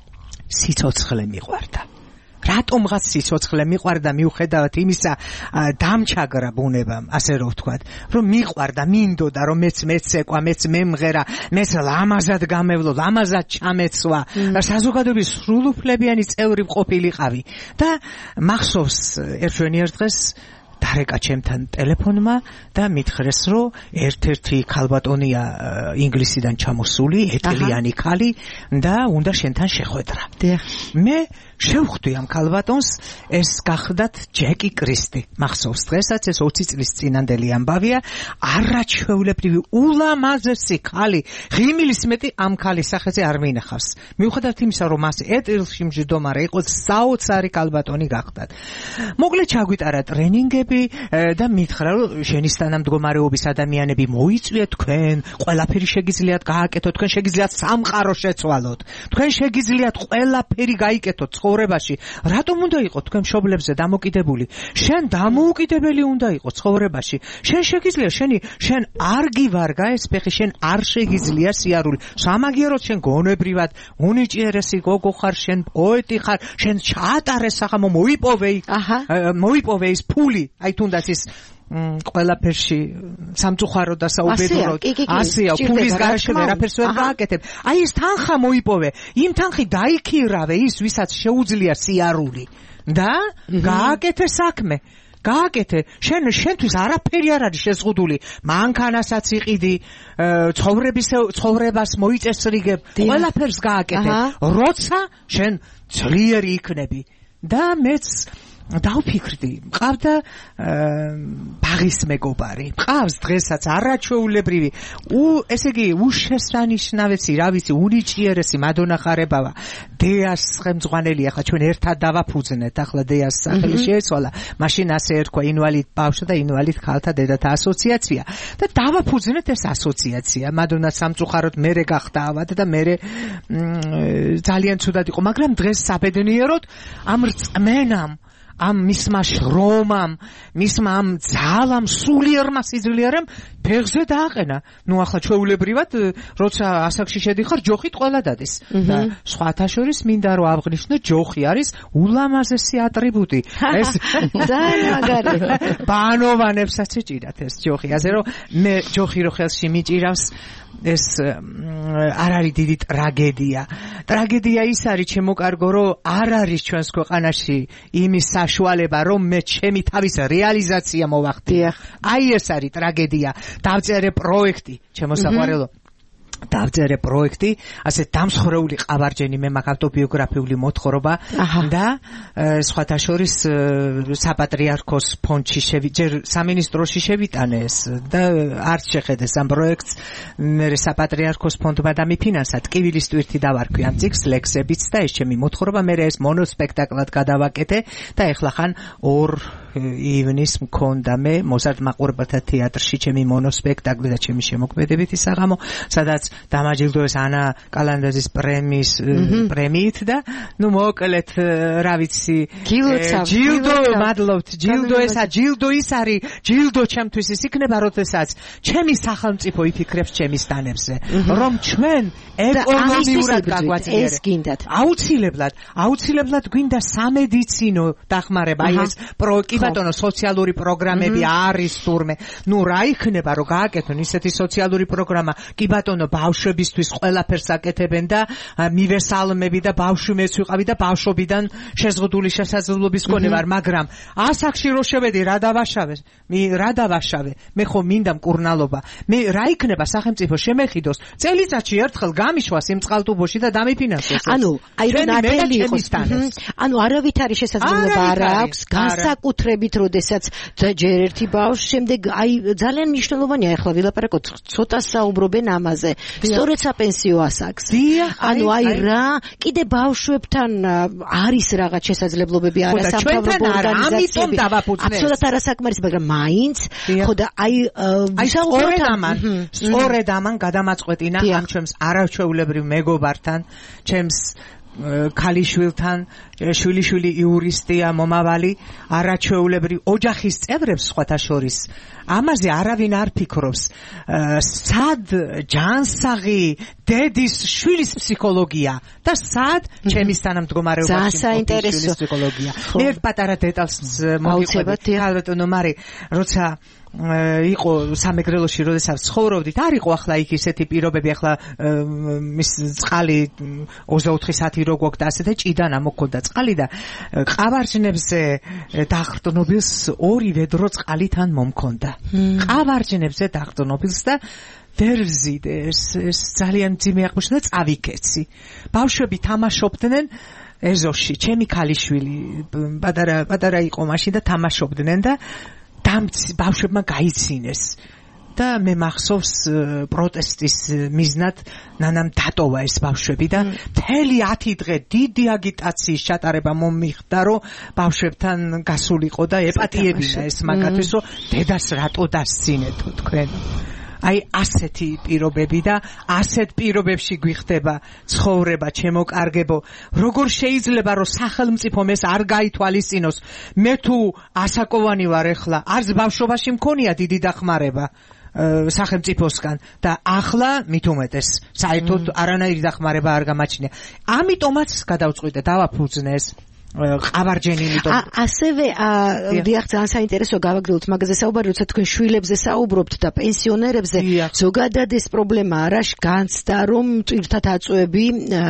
[SPEAKER 4] სიცოცხლე მიყვარდა. რატომღაც სიცოცხლე მიყვარდა მიუხედავად იმისა დამჩაგრა ბუნებამ, ასე რომ ვთქვათ, რომ მიყვარდა, მინდოდა რომ მეც მეცეკვა, მეც მემღერა, მეც ლამაზად გამევლო, ლამაზად ჩამეცვა, საზოგადოების სრულუფლებიანი წევრი ყოფილიყავი და მახსოვს ერთვენი ერთ დღეს დარეკა ჩემთან ტელეფონმა და მითხრეს, რომ ერთ-ერთი ქალბატონია ინგლისიდან ჩამოსული, ეტლიანი ქალი და უნდა შენთან შეხვედრა. მე შევხვდი ამ ქალბატონს, ეს გახდათ ჯეკი კრისტი. მახსოვს დღესაც ეს ოცი წლის წინანდელი ამბავია, არაჩვეულებრივი ულამაზესი ქალი, ღიმილის მეტი ამ ქალის სახეზე არ მინახავს. მიუხედავად იმისა, რომ მას ეტილში მჯდომარე იყო, საოცარი ქალბატონი გახდათ. მოკლედ ჩაგვიტარა ტრენინგები და მითხრა, რომ შენისთანამ მდგომარეობის ადამიანები მოიწვიეთ თქვენ, ყველაფერი შეგიძლიათ გააკეთოთ, თქვენ შეგიძლიათ სამყარო შეცვალოთ, თქვენ შეგიძლიათ ყველაფერი გაიკეთოთ ცხოვრებაში. რატომ უნდა იყოს თქვენ მშობლებზე დამოკიდებული? შენ დამოუკიდებელი უნდა იყოს ცხოვრებაში. შენ შეგიძლია, შენი შენ არ გივარგა ეს ფეხი, შენ არ შეგიძლია სიარული. სამაგიეროდ შენ გონებრივად უნიჭიერესი გოგო ხარ, შენ პოეტი ხარ, შენ ჩაატარე საღამო, მოიპოვე იქ, მოიპოვე ის ფული, აი თუნდაც ის ყველაფერში სამწუხარო და საუბედუროდ ასეა, ფულის გარეშე ვერაფერს ვერ გააკეთებ. აი ეს თანხა მოიპოვე, იმ თანხით დაიქირავე ის, ვისაც შეუძლია სიარული და გააკეთე საქმე. გააკეთე, შენ შენთვის არაფერი არ არის შეზღუდული, მანქანასაც იყიდი, ცხოვრების ცხოვრებას მოიწესრიგებ, ყველაფერს გააკეთე, როცა შენ ძლიერი იქნები. და მეც დავფიქრდი, მყავდა ბაღის მეგობარი, მყავს დღესაც არაჩვეულებრივი, ესე იგი უშესანიშნავესი, რა ვიცი, უნიჭიერესი მადონახარებავა, დეას ხელმძღვანელი, ახლა ჩვენ ერთად დავაფუძნეთ, ახლა დეას სახელი შეეცვალა, მაშინ ასე ერქვა ინვალიდ ბავშვთა და ინვალიდ ქალთა დედათა ასოციაცია და დავაფუძნეთ ეს ასოციაცია. მადონა სამწუხაროდ მერე გახდა ავად და მერე ძალიან ცუდად იყო, მაგრამ დღეს საბედნიეროდ ამ რწმენამ, ამ მისმა შრომამ, მისმა ამ ძალამ, სულიერმა სიძლიერემ ფეხზე დააყენა. ნუ ახლა ჩვეულებრივად, როცა ასაკში შედიხარ, ჯოხით ყველა დადის. და სხვათა შორის მინდა რომ ავღნიშნო, ჯოხი არის ულამაზესი ატრიბუტი. ეს
[SPEAKER 3] ძალიან მაგარი.
[SPEAKER 4] ბანოვანებსაც ეჭირათ ეს ჯოხი. ასე რომ მე ჯოხი რო ხელში მიჭირავს, ეს არ არის დიდი ტრაგედია. ტრაგედია ის არის, ჩემო კარგო, რომ არ არის ჩვენს ქვეყანაში იმის საშუალება, რომ მე ჩემი თავის რეალიზაცია მოვახდინო. აი ეს არის ტრაგედია. დავწერე პროექტი, ჩემო საყვარელო. დავწერე პროექტი, ასე დამსხვრეული ყავარჯენი, მე მაქვს ავტობიოგრაფიული მოთხრობა და სხვათა შორის საპატრიარქოს ფონდში ჯერ სამინისტროში შევიტანე ეს და არც შეხედეს ამ პროექტს. მე საპატრიარქოს ფონდმა დამიფინანსა, ტკივილის ტვირთი დავარქვი ამ წიგნს ლექსებიც და ეს ჩემი მოთხრობა, მე ეს მონოსპექტაკლად გადავაკეთე და ეხლა ხან ორ ივნის მქონდა მე მოზარდ მაყურებელთა თეატრში ჩემი მონოსპექტაკლი და ჩემი შემოქმედებითი საღამო, სადაც დამაჯილდოეს ანა კალანდაძის პრემიის პრემიით და ნუ მოკლედ რა ვიცი ჯილდო მადლობთ ჯილდო ესა ჯილდო ის არის ჯილდო ჩემთვის ის იქნება როდესაც ჩემი სახელმწიფო იფიქრებს ჩემი სტანებზე რომ ჩვენ ეკონომიურად გაგვაწიერებს
[SPEAKER 3] ეს გინდათ
[SPEAKER 4] აუცილებლად აუცილებლად გვინდა სამედიცინო დახმარება აი ეს კი ბატონო სოციალური პროგრამები არის თურმე ნუ რა იქნება რომ გააკეთონ ისეთი სოციალური პროგრამა კი ბატონო ბავშვებისთვის ყველაფერს აკეთებენ და მივესალმები და ბავშვი მეც ვიყავი და ბავშვობიდან შეზღუდული შესაძლებლობის მქონე ვარ, მაგრამ ასაკში რო შევედი რა დავაშავე? მე რა დავაშავე? მე ხო მინდა მკურნალობა. მე რა იქნება სახელმწიფო შემეხიდოს? წელიწადში ერთხელ გამიშვას იმ წყალტუბოში და დამიფინანსოს.
[SPEAKER 3] ანუ აი რომ ნათელი იყოს. ანუ არავით არის შესაძლებლობა არ აქვს განსაკუთრებით როდესაც ჯერ ერთი ბავშვი შემდეგ აი ძალიან მნიშვნელოვანია ახლა ვილაპარაკოთ ცოტა საუბრობენ ამაზე. სწორედ საპენსიო ასაკს. ანუ აი რა, კიდე ბავშვებთან არის რაღაც შესაძლებლობები არასამთავრობო ორგანიზაციები. აბსოლუტურად არასაკმარისი, მაგრამ მაინც ხო და აი
[SPEAKER 4] სწორედ ამან, სწორედ ამან გადამაწყვეტინა ამ ჩემს არაჩვეულებრივ მეგობართან, ჩემს ქალიშვილთან, შვილიშვილი იურისტია, მომავალი, არაჩვეულებრივ ოჯახის წევრებს სხვათა შორის. ამაზე არავინ არ ფიქრობს. სად ჯანსაღი დედის შვილის ფსიქოლოგია და სად ჩემის თანამდგომარეობაში შვილის ფსიქოლოგია. მე პატარა დეტალს მოგიყვებით, ალბათო მარი, როცა იყო სამეგრელოში, როდესაც ცხოვრობდით, არ იყო ახლა იქ ისეთი პირობები, ახლა მის წყალი ოცდაოთხი საათი რო გვაქვს და ასე და ჭიდანა მოგქონდა წყალი და ყავარჯნებზე დახრტნობილს ორი ვედრო წყალი თან მომქონდა. ყავარჯნებზე დახრტნობილს და ვერ ვზიდე ეს ეს ძალიან ძიმე აღმოჩნდა და წავიქეცი. ბავშვები თამაშობდნენ ეზოში, ჩემი ქალიშვილი პატარა პატარა იყო მაშინ და თამაშობდნენ და ბავშვებმა გაიცინეს და მე მახსოვს პროტესტის მიზნად ნანამ დატოვა ეს ბავშვები და მთელი ათი დღე დიდი აგიტაციის ჩატარება მომიხდა რომ ბავშვებთან გასულიყო და ეპატიებინა ეს მაგათთვის რომ დედას რატო დასცინეთო თქვენ აი ასეთი პირობები და ასეთ პირობებში გვიხდება ცხოვრება ჩემო კარგებო როგორ შეიძლება რომ სახელმწიფომ ეს არ გაითვალისწინოს მე თუ ასაკოვანი ვარ ეხლა არც ბავშვობაში მქონია დიდი დახმარება სახელმწიფოსგან და ახლა მით უმეტეს საერთოდ არანაირი დახმარება არ გამაჩნია ამიტომაც გადავწყვიტე დავაფუძნე ეს ყავარჯენი იმიტომ
[SPEAKER 3] ასევე დიახ ძალიან საინტერესო გავაგრძელოთ მაგაზე საუბარი როცა თქვენ შვილებზე საუბრობთ და პენსიონერებზე ზოგადად ეს პრობლემა არა განცდა რომ ტვირთად აწვევი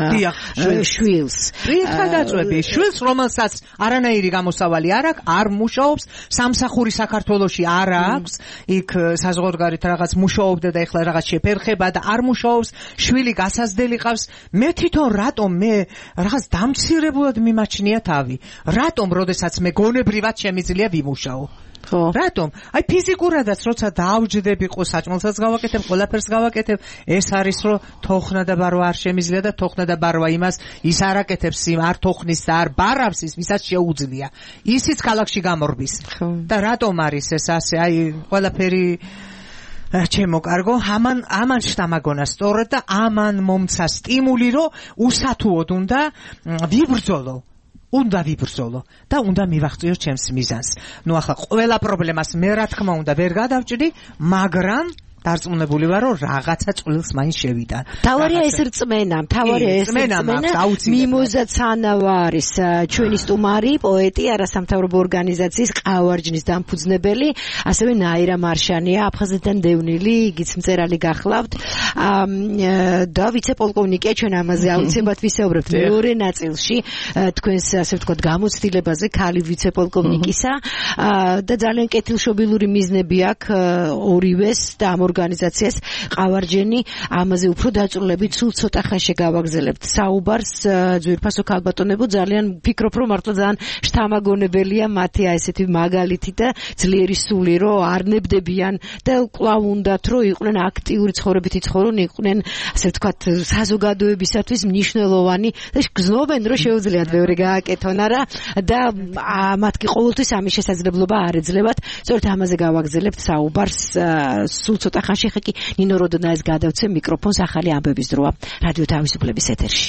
[SPEAKER 3] შვილს
[SPEAKER 4] ტვირთად აწვევი შვილს რომელსაც არანაირი გამოსავალი არ აქვს არ მუშაობს სამსახური საქართველოში არ აქვს იქ საზღვარგარეთ რაღაც მუშაობდა და ეხლა რაღაც შეფერხება და არ მუშაობს შვილი გასაზრდელი ყავს მე თვითონ რატომ მე რაღაც დამცირებულად მიმაჩნია რატომ როდესაც მე გონებრივად შემიძლია ვიმუშაო ხო რატომ აი ფიზიკურადაც როცა დაავჯდები ყო საჭმელსაც გავაკეთებ ყველაფერს გავაკეთებ ეს არის რომ თოხნა და ბარვა არ შემიძლია და თოხნა და ბარვა იმას ის არ აკეთებს იმ არ თოხნის და არ ბარავს ის ვისაც შეუძლია ისიც ქალაქში გამორბის და რატომ არის ეს ასე აი ყველაფერი ჩემო კარგო ამან ამან შთამაგონა სწორად და ამან მომცა სტიმული რომ უსათუოდ უნდა ვიბრძოლო უნდა ვიბრძოლო და უნდა მივაღწიო ჩემს მიზანს. ნუ ახლა ყველა პრობლემას მე რა თქმა უნდა ვერ გადავჭრი, მაგრამ დარწმუნებული ვარ რომ რაღაცა წვლილს მაინც შევიდა.
[SPEAKER 3] თავარია ეს რწმენა, თავარია ეს რწმენა, მიმოზაცანავა არის ჩვენი სტუმარი, პოეტი, არასამთავრობო ორგანიზაციის ყავარჯნის დამფუძნებელი, ასევე ნაირა მარშანია, აფხაზეთიდან დევნილი, იგიც მწერალი გახლავთ. და ვიცე-პოლკოვნიკია, ჩვენ ამაზე აუცილებლად ვისაუბრებთ მეორე ნაწილში, თქვენს ასე ვთქვათ გამოცდილებაზე, ქალი ვიცე-პოლკოვნიკისა და ძალიან კეთილშობილური მიზნები აქვს ორივეს და ამ ორგანიზაციას ყავარჯენი ამაზე უფრო დაწვრილებით სულ ცოტა ხანში გავაგზავნებთ საუბარს ძვირფასო ქალბატონებო ძალიან ვფიქრობ რომ მართლა ძალიან შთამაგონებელია მათი ესეთი მაგალითი და ძლიერი სული რომ არ ნებდებიან და კვლავ უნდათ რომ იყვნენ აქტიური ცხოვრებითი ცხოვრონ იყვნენ ასე ვთქვათ საზოგადოებისათვის მნიშვნელოვანი და გზნობენ რომ შეუძლიათ ბევრი გააკეთონ არა და მათი ყოველთვის ამის შესაძლებლობა არ ეძლებათ სწორედ ამაზე გავაგზავნებთ საუბარს სულ ცოტა ხანში ხე კი ნინო როდონაის გადავცე მიკროფონს ახალი ამბების დროა რადიო თავისუფლების ეთერში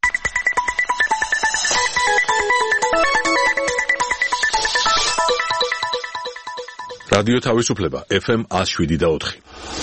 [SPEAKER 1] რადიო თავისუფლება ეფ ემ one oh seven და four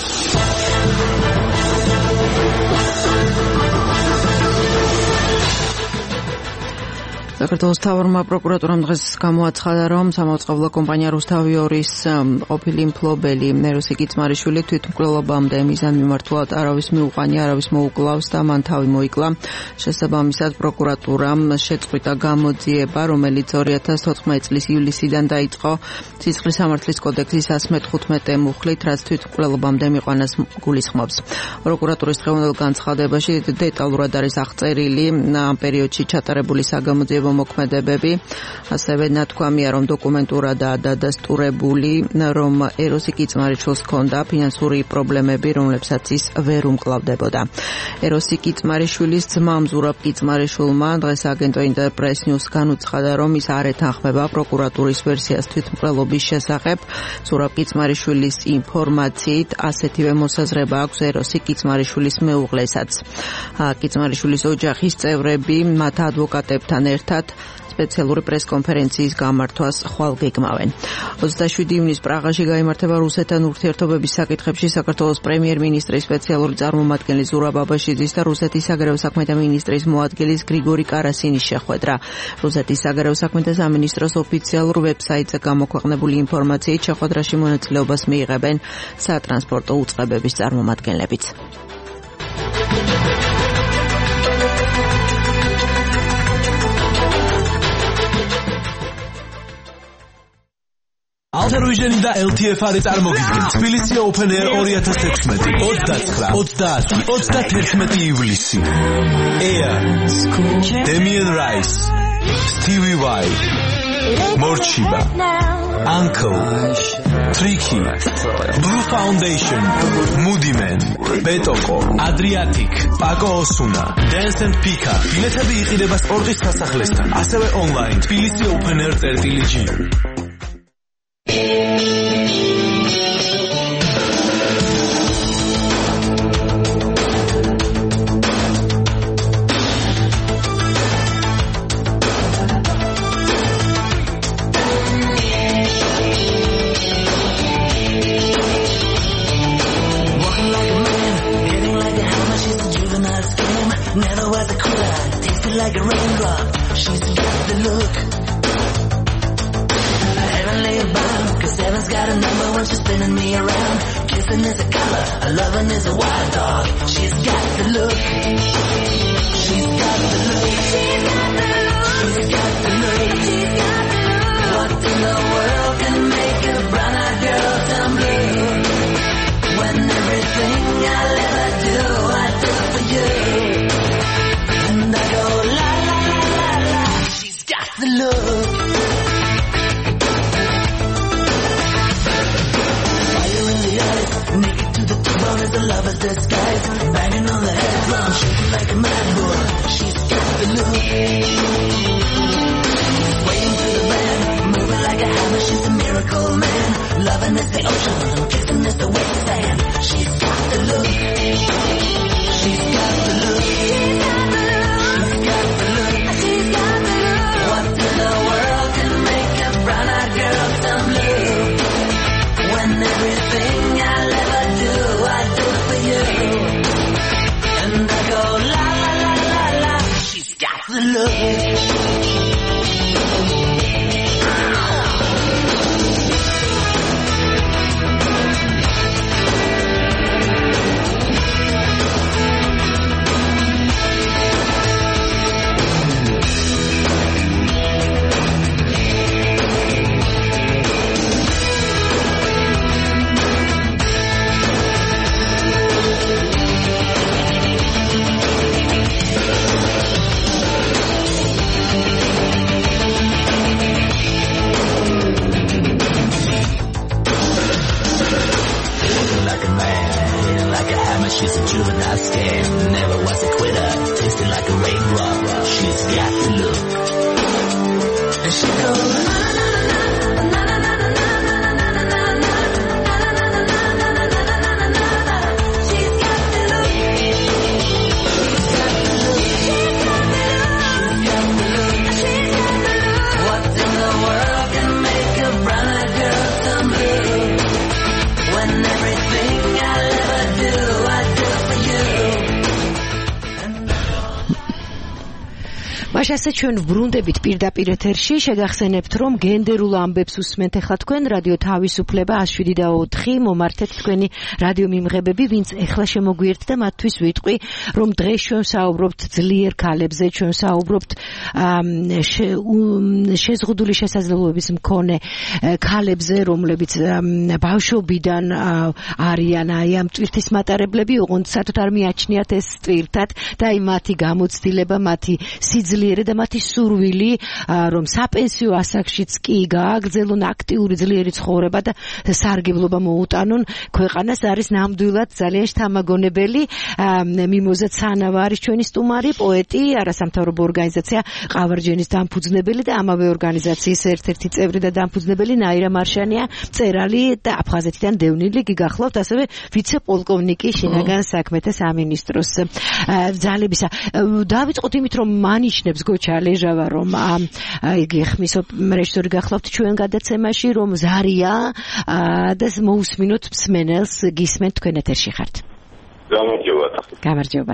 [SPEAKER 2] საქართველოს მთავრობმა პროკურატურამ დღეს გამოაცხადა, რომ სამაუწყებლო კომპანია რუსთავიორის ყოფილი მფლობელი ნეროსი კიცმარიშვილი თვითმკვლელობამდე მიზანმიმართულად არავის მიუყვანია, არავის მოუკლავს და მან თავი მოიკლა. შესაბამისად, პროკურატურამ შეწყვიტა გამოძიება, რომელიც two thousand fourteen წლის ივლისიდან დაიწყო სისხლის სამართლის კოდექსის one fifty-five მუხლით, რაც თვითმკვლელობამდე მიყვანას გულისხმობს. პროკურატურის დღევანდელ განცხადებაში დეტალურად არის აღწერილი ამ პერიოდში ჩატარებული საგამოძიებო მოქმედებები, ასევე ნათქვამია, რომ დოკუმენტურადაა დადასტურებული, რომ ეროსი კიცმარიშვილს ჰქონდა ფინანსური პრობლემები, რომლებსაც ის ვერ უმკლავდებოდა. ეროსი კიცმარიშვილის ძმა ზურაბ კიცმარიშვილმა დღეს აგენტო ინტერპრეს ნიუს განუცხადა, რომ ის არ ეთანხმება პროკურატურის ვერსიას თვითმკვლელობის შესახებ. ზურაბ კიცმარიშვილის ინფორმაციით ასეთივე მოსაზრება აქვს ეროსი კიცმარიშვილის მეუღლესაც. კიცმარიშვილის ოჯახის წევრები მათ ადვოკატებთან ერთად სპეციალური პრესკონფერენციის გამართვას ხვალ გეგმავენ. twenty-seven ივნის პრაღაში გაიმართება რუსეთთან ურთიერთობების საკითხებში საქართველოს პრემიერ-მინისტრის სპეციალური წარმომადგენლის ზურაბ აბაშიძის და რუსეთის საგარეო საქმეთა მინისტრის მოადგილის გრიგორი კარასინის შეხვედრა. რუსეთის საგარეო საქმეთა სამინისტროს ოფიციალურ ვებსაიტზე გამოქვეყნებული ინფორმაციით შეხვედრაში მონაწილეობას მიიღებენ სატრანსპორტო უწყებების წარმომადგენლებიც.
[SPEAKER 6] Alter-Vision და ელ თი ეფ არ წარმოგიდგენ თბილისი Open Air twenty sixteen twenty-nine thirty-one ივლისი Air Damien Rice Stevie Vai Morchiba Uncle Tricky Blue Foundation Moody Man Betoko Adriatic Paco Osuna Dance and Pika ბილეთები იყიდება სპორტის სასახლესთან ასევე online თბილისი Open Air წერტილი-ჯი
[SPEAKER 7] Never was a cooler, tasted like a raindrop. She's got the look. Heavenly bound, cause heaven's got a number when she's spinning me around. Kissing is a color, a loving is a wild dog. She's got the look. She's got the look. She's got the look. She's got the look. She's got the look. What in the world can make a brown-eyed girl turn blue? When everything I'll ever do, I do for you. And I go la la la la la. She's got the look. Fire in the eyes, naked to the bone as a lover's disguise. Banging on the head drum, shaking like a mad bull. She's got the look. Waiting for the band, moving like a hammer. She's a miracle man. Loving is the ocean, kissing is the wet sand. She's got the look. She's got the look. She's got the look. She's got the look. She's got the look. What in the world can make a brown-eyed girl turn blue? When everything I'll ever do She's a juvenile scam, never was a quitter, tasting like a raindrop. She's got the look. And she goes na na na na na na na na na na na. She's got the look. She's got the look. She's got the look. She's got the look. What in the world can make a brown girl turn blue? When everything I'll ever do
[SPEAKER 3] მაშასე ჩვენ ვბრუნდებით პირდაპირ ეთერში შეგახსენებთ რომ გენდერულ ამბებს უსმენთ ახლა თქვენ რადიო თავისუფლება one oh seven და four მომართეთ თქვენი რადიო მიმღებები ვინც ახლა შემოგვიერთთ და მათთვის ვიტყვი რომ დღეს ჩვენ საუბრობთ ძლიერ ქალებზე ჩვენ საუბრობთ შეზღუდული შესაძლებლობების მქონე ქალებზე რომლებიც ბავშვობიდან არიან აი ამ ტვირთის მატარებლები ოღონდ საერთოდ არ მიაჩნიათ ეს ტვირთად და აი მათი გამოცდილება მათი სიძლიერე და მათი სურვილი რომ საპენსიო ასაკშიც კი გააგრძელონ აქტიური ძლიერი ცხოვრება და სარგებლობა მოუტანონ ქვეყანას არის ნამდვილად ძალიან შთამაგონებელი მიმოზა ცანავა არის ჩვენი სტუმარი პოეტი არასამთავრობო ორგანიზაცია ყავარჯენის დამფუძნებელი და ამავე ორგანიზაციის ერთ-ერთი წევრი და დამფუძნებელი ნაირა მარშანია მწერალი და აფხაზეთიდან დევნილი გიგახლავთ ასევე ვიცე-პოლკოვნიკი შინაგან საქმეთა სამინისტროს ძალებისა დავიწყოთ იმით რომ მანიშნებს გოჩა ლეჟავა რომ იგი ხმის რეჟისორი გახლავთ ჩვენ გადაცემაში რომ ზარია და მოусმინოთ მსმენელს გისმენთ თქვენ ეთერში ხართ
[SPEAKER 8] გამარჯობა
[SPEAKER 3] გამარჯობა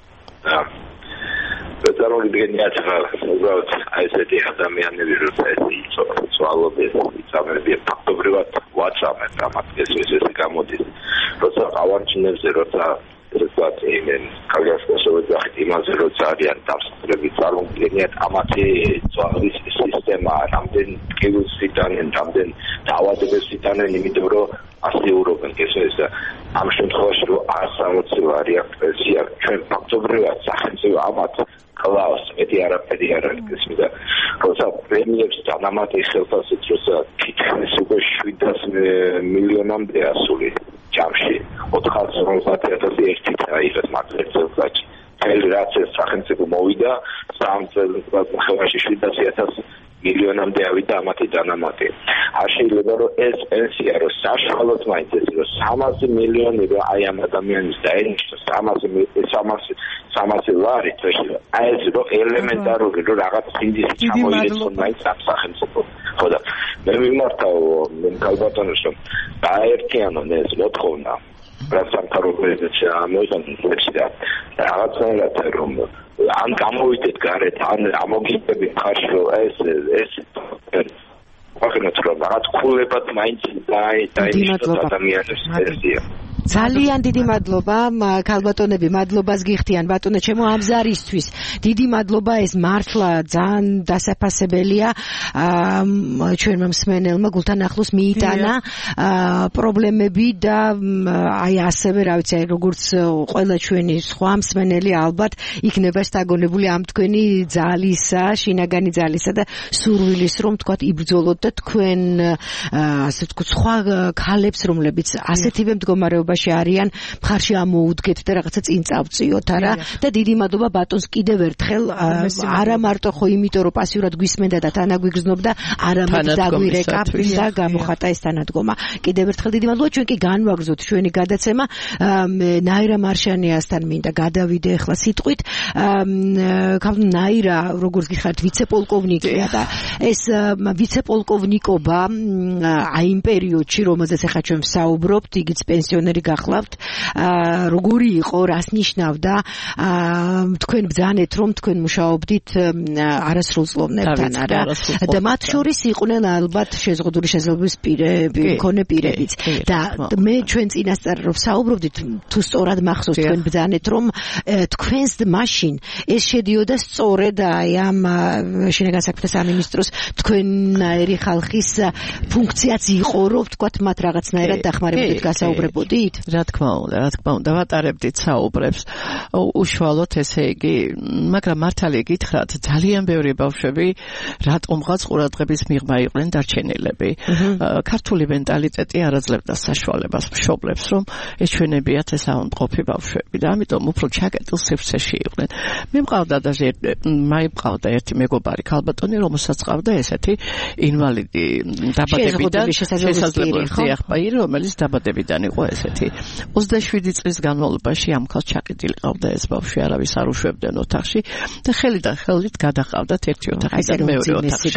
[SPEAKER 8] წარმოიდგენიათ უბრალოდ აი ესეთი ადამიანები როცა ეს იცვალობენ იცამებიან ფაქტობრივად ვაცამენ ამათ ეს ეს გამოდის როცა ყავარჯინებზე როცა როდესაც იმენ კალგასკოსოვეთ იმაზე როცა არიან დამსწრები წარმოიდგენიათ ამათი ძვლის სისტემა რამდენ კილოს იტანენ რამდენ დაავადებას იტანენ იმიტომ რომ ასეურობენ ეს ამ შემთხვევაში რომ არასამოცი რეაქცია ჩვენ ფაქტობრივად სახელმწიფო ამათ კლავს მეტი არაფერი არ არის და როცა პრემიებს დანამატი ხელფასით როცა თითქმის უკვე შვიდას მილიონამდე ასული ჯამში ოთხასი ორმოცდაათი ათასი ერთი წაიღეს მაგალითად წელიწადში ხელი რაც ეს სახელმწიფო მოვიდა სამ წელიწადში შვიდასი ათასი მილიონამდე ავიდა ამათი დანამატი არ შეიძლება რომ ეს პენსია რომ საშუალოდ მაინც ეს რომ სამასი მილიონი რომ აი ამ ადამიანის დაენიშნა სამასი ლარი წეში აი ეს რომ ელემენტარული რომ რაღაც სინდისი ჩამოიერთონ მაინც ამ სახელმწიფო ხო და მე მიმართავ კალბატონს რომ დაერთიანონ ეს მოთხოვნა რასამთავრობოებია მოიხსენებს და რაღაცნაირად რომ ან გამოვიდეთ გარეთ ან ამოგიწევთ ხარში რომ ეს ეს ვახენოთ რომ რაღაც ქულებად მაინც დაინიშნოთ ადამიანებს პენსია
[SPEAKER 3] ძალიან დიდი მადლობა ქალბატონები მადლობას გიხდიან ბატონო ჩემო ამზარისთვის დიდი მადლობა ეს მართლა ძალიან დასაფასებელია ჩვენმა მსმენელმა გულთან ახლოს მიიტანა პრობლემები და აი ასევე რა ვიცი როგორც ყველა ჩვენი სხვა მსმენელი ალბათ იქნება სტაგონებული ამ თქვენი ძალისა შინაგანი ძალისა და სურვილის რომ თქვათ იბრძოლოთ და თქვენ ასე ვთქვათ სხვა ქალებს რომლებიც ასეთივე მდგომარეობაში არიან მხარში ამოუდგეთ და რაღაცა წინ წავწიოთ არა და დიდი მადლობა ბატონს კიდევ ერთხელ არა მარტო ხო იმიტომ რომ პასიურად გვისმენდა და თანაგვიგრძნობდა არამედ დაგვირეკა და გამოხატა ეს თანადგომა კიდევ ერთხელ დიდი მადლობა ჩვენ კი განვაგრძოთ ჩვენი გადაცემა ნაირა მარშანიასთან მინდა გადავიდე ახლა სიტყვით ნაირა როგორც გიხართ ვიცე-პოლკოვნიკია და ეს ვიცე-პოლკოვნიკობა აი იმ პერიოდში, რომელზეც ახლა ჩვენ ვსაუბრობთ, იგიც პენსიონერი გახლავთ, როგორი იყო, რას ნიშნავდა, თქვენ ბრძანეთ, რომ თქვენ მუშაობდით არასრულწლოვნებთან, არა? და მათ შორის იყვნენ ალბათ შეზღუდული შესაძლებლობის პირები, მქონე პირებიც. და მე ჩვენ წინასწარ რომ ვსაუბრობდით, თუ სწორად მახსოვს თქვენ ბრძანეთ, რომ თქვენს მაშინ ეს შედიოდა სწორედ აი ამ შინაგან საქმეთა სამინისტროს თქვენნაირი ხალხის ფუნქციაც იყო, რომ ვთქვათ, მათ რაღაცნაირად დახმარებოდით, გასაუბრებოდით?
[SPEAKER 5] რა თქმა უნდა, რა თქმა უნდა, ვატარებდით საუბრებს. უშუალოდ ესე იგი, მაგრამ მართალი გითხრათ, ძალიან ბევრი ბავშვები რატომღაც ყურადღების მიღმა იყვნენ დარჩენილები. ქართული მენტალიტეტი არ აძლევდა საშუალებას მშობლებს, რომ ეჩვენებიათ ეს ავადმყოფი ბავშვები და ამიტომ უფრო ჩაკეტილ სივრცეში იყვნენ. მე მყავდა даже მაი მყავდა ერთი მეგობარი ქალბატონი, რომელსაც ყავდა ესეთი ინვალიდი დაბადებიდან შესაძლებლობები ახპაირი, რომელიც დაბადებიდან იყო ესეთი. ოცდაშვიდი წლის განმავლობაში ამ ქალს ჩაკეტილი ყავდა ეს ბავშვი, არავის არ უშვებდნენ ოთახში და ხელიდან ხელით გადაყავდათ ერთი ოთახიდან მეორე ოთახში.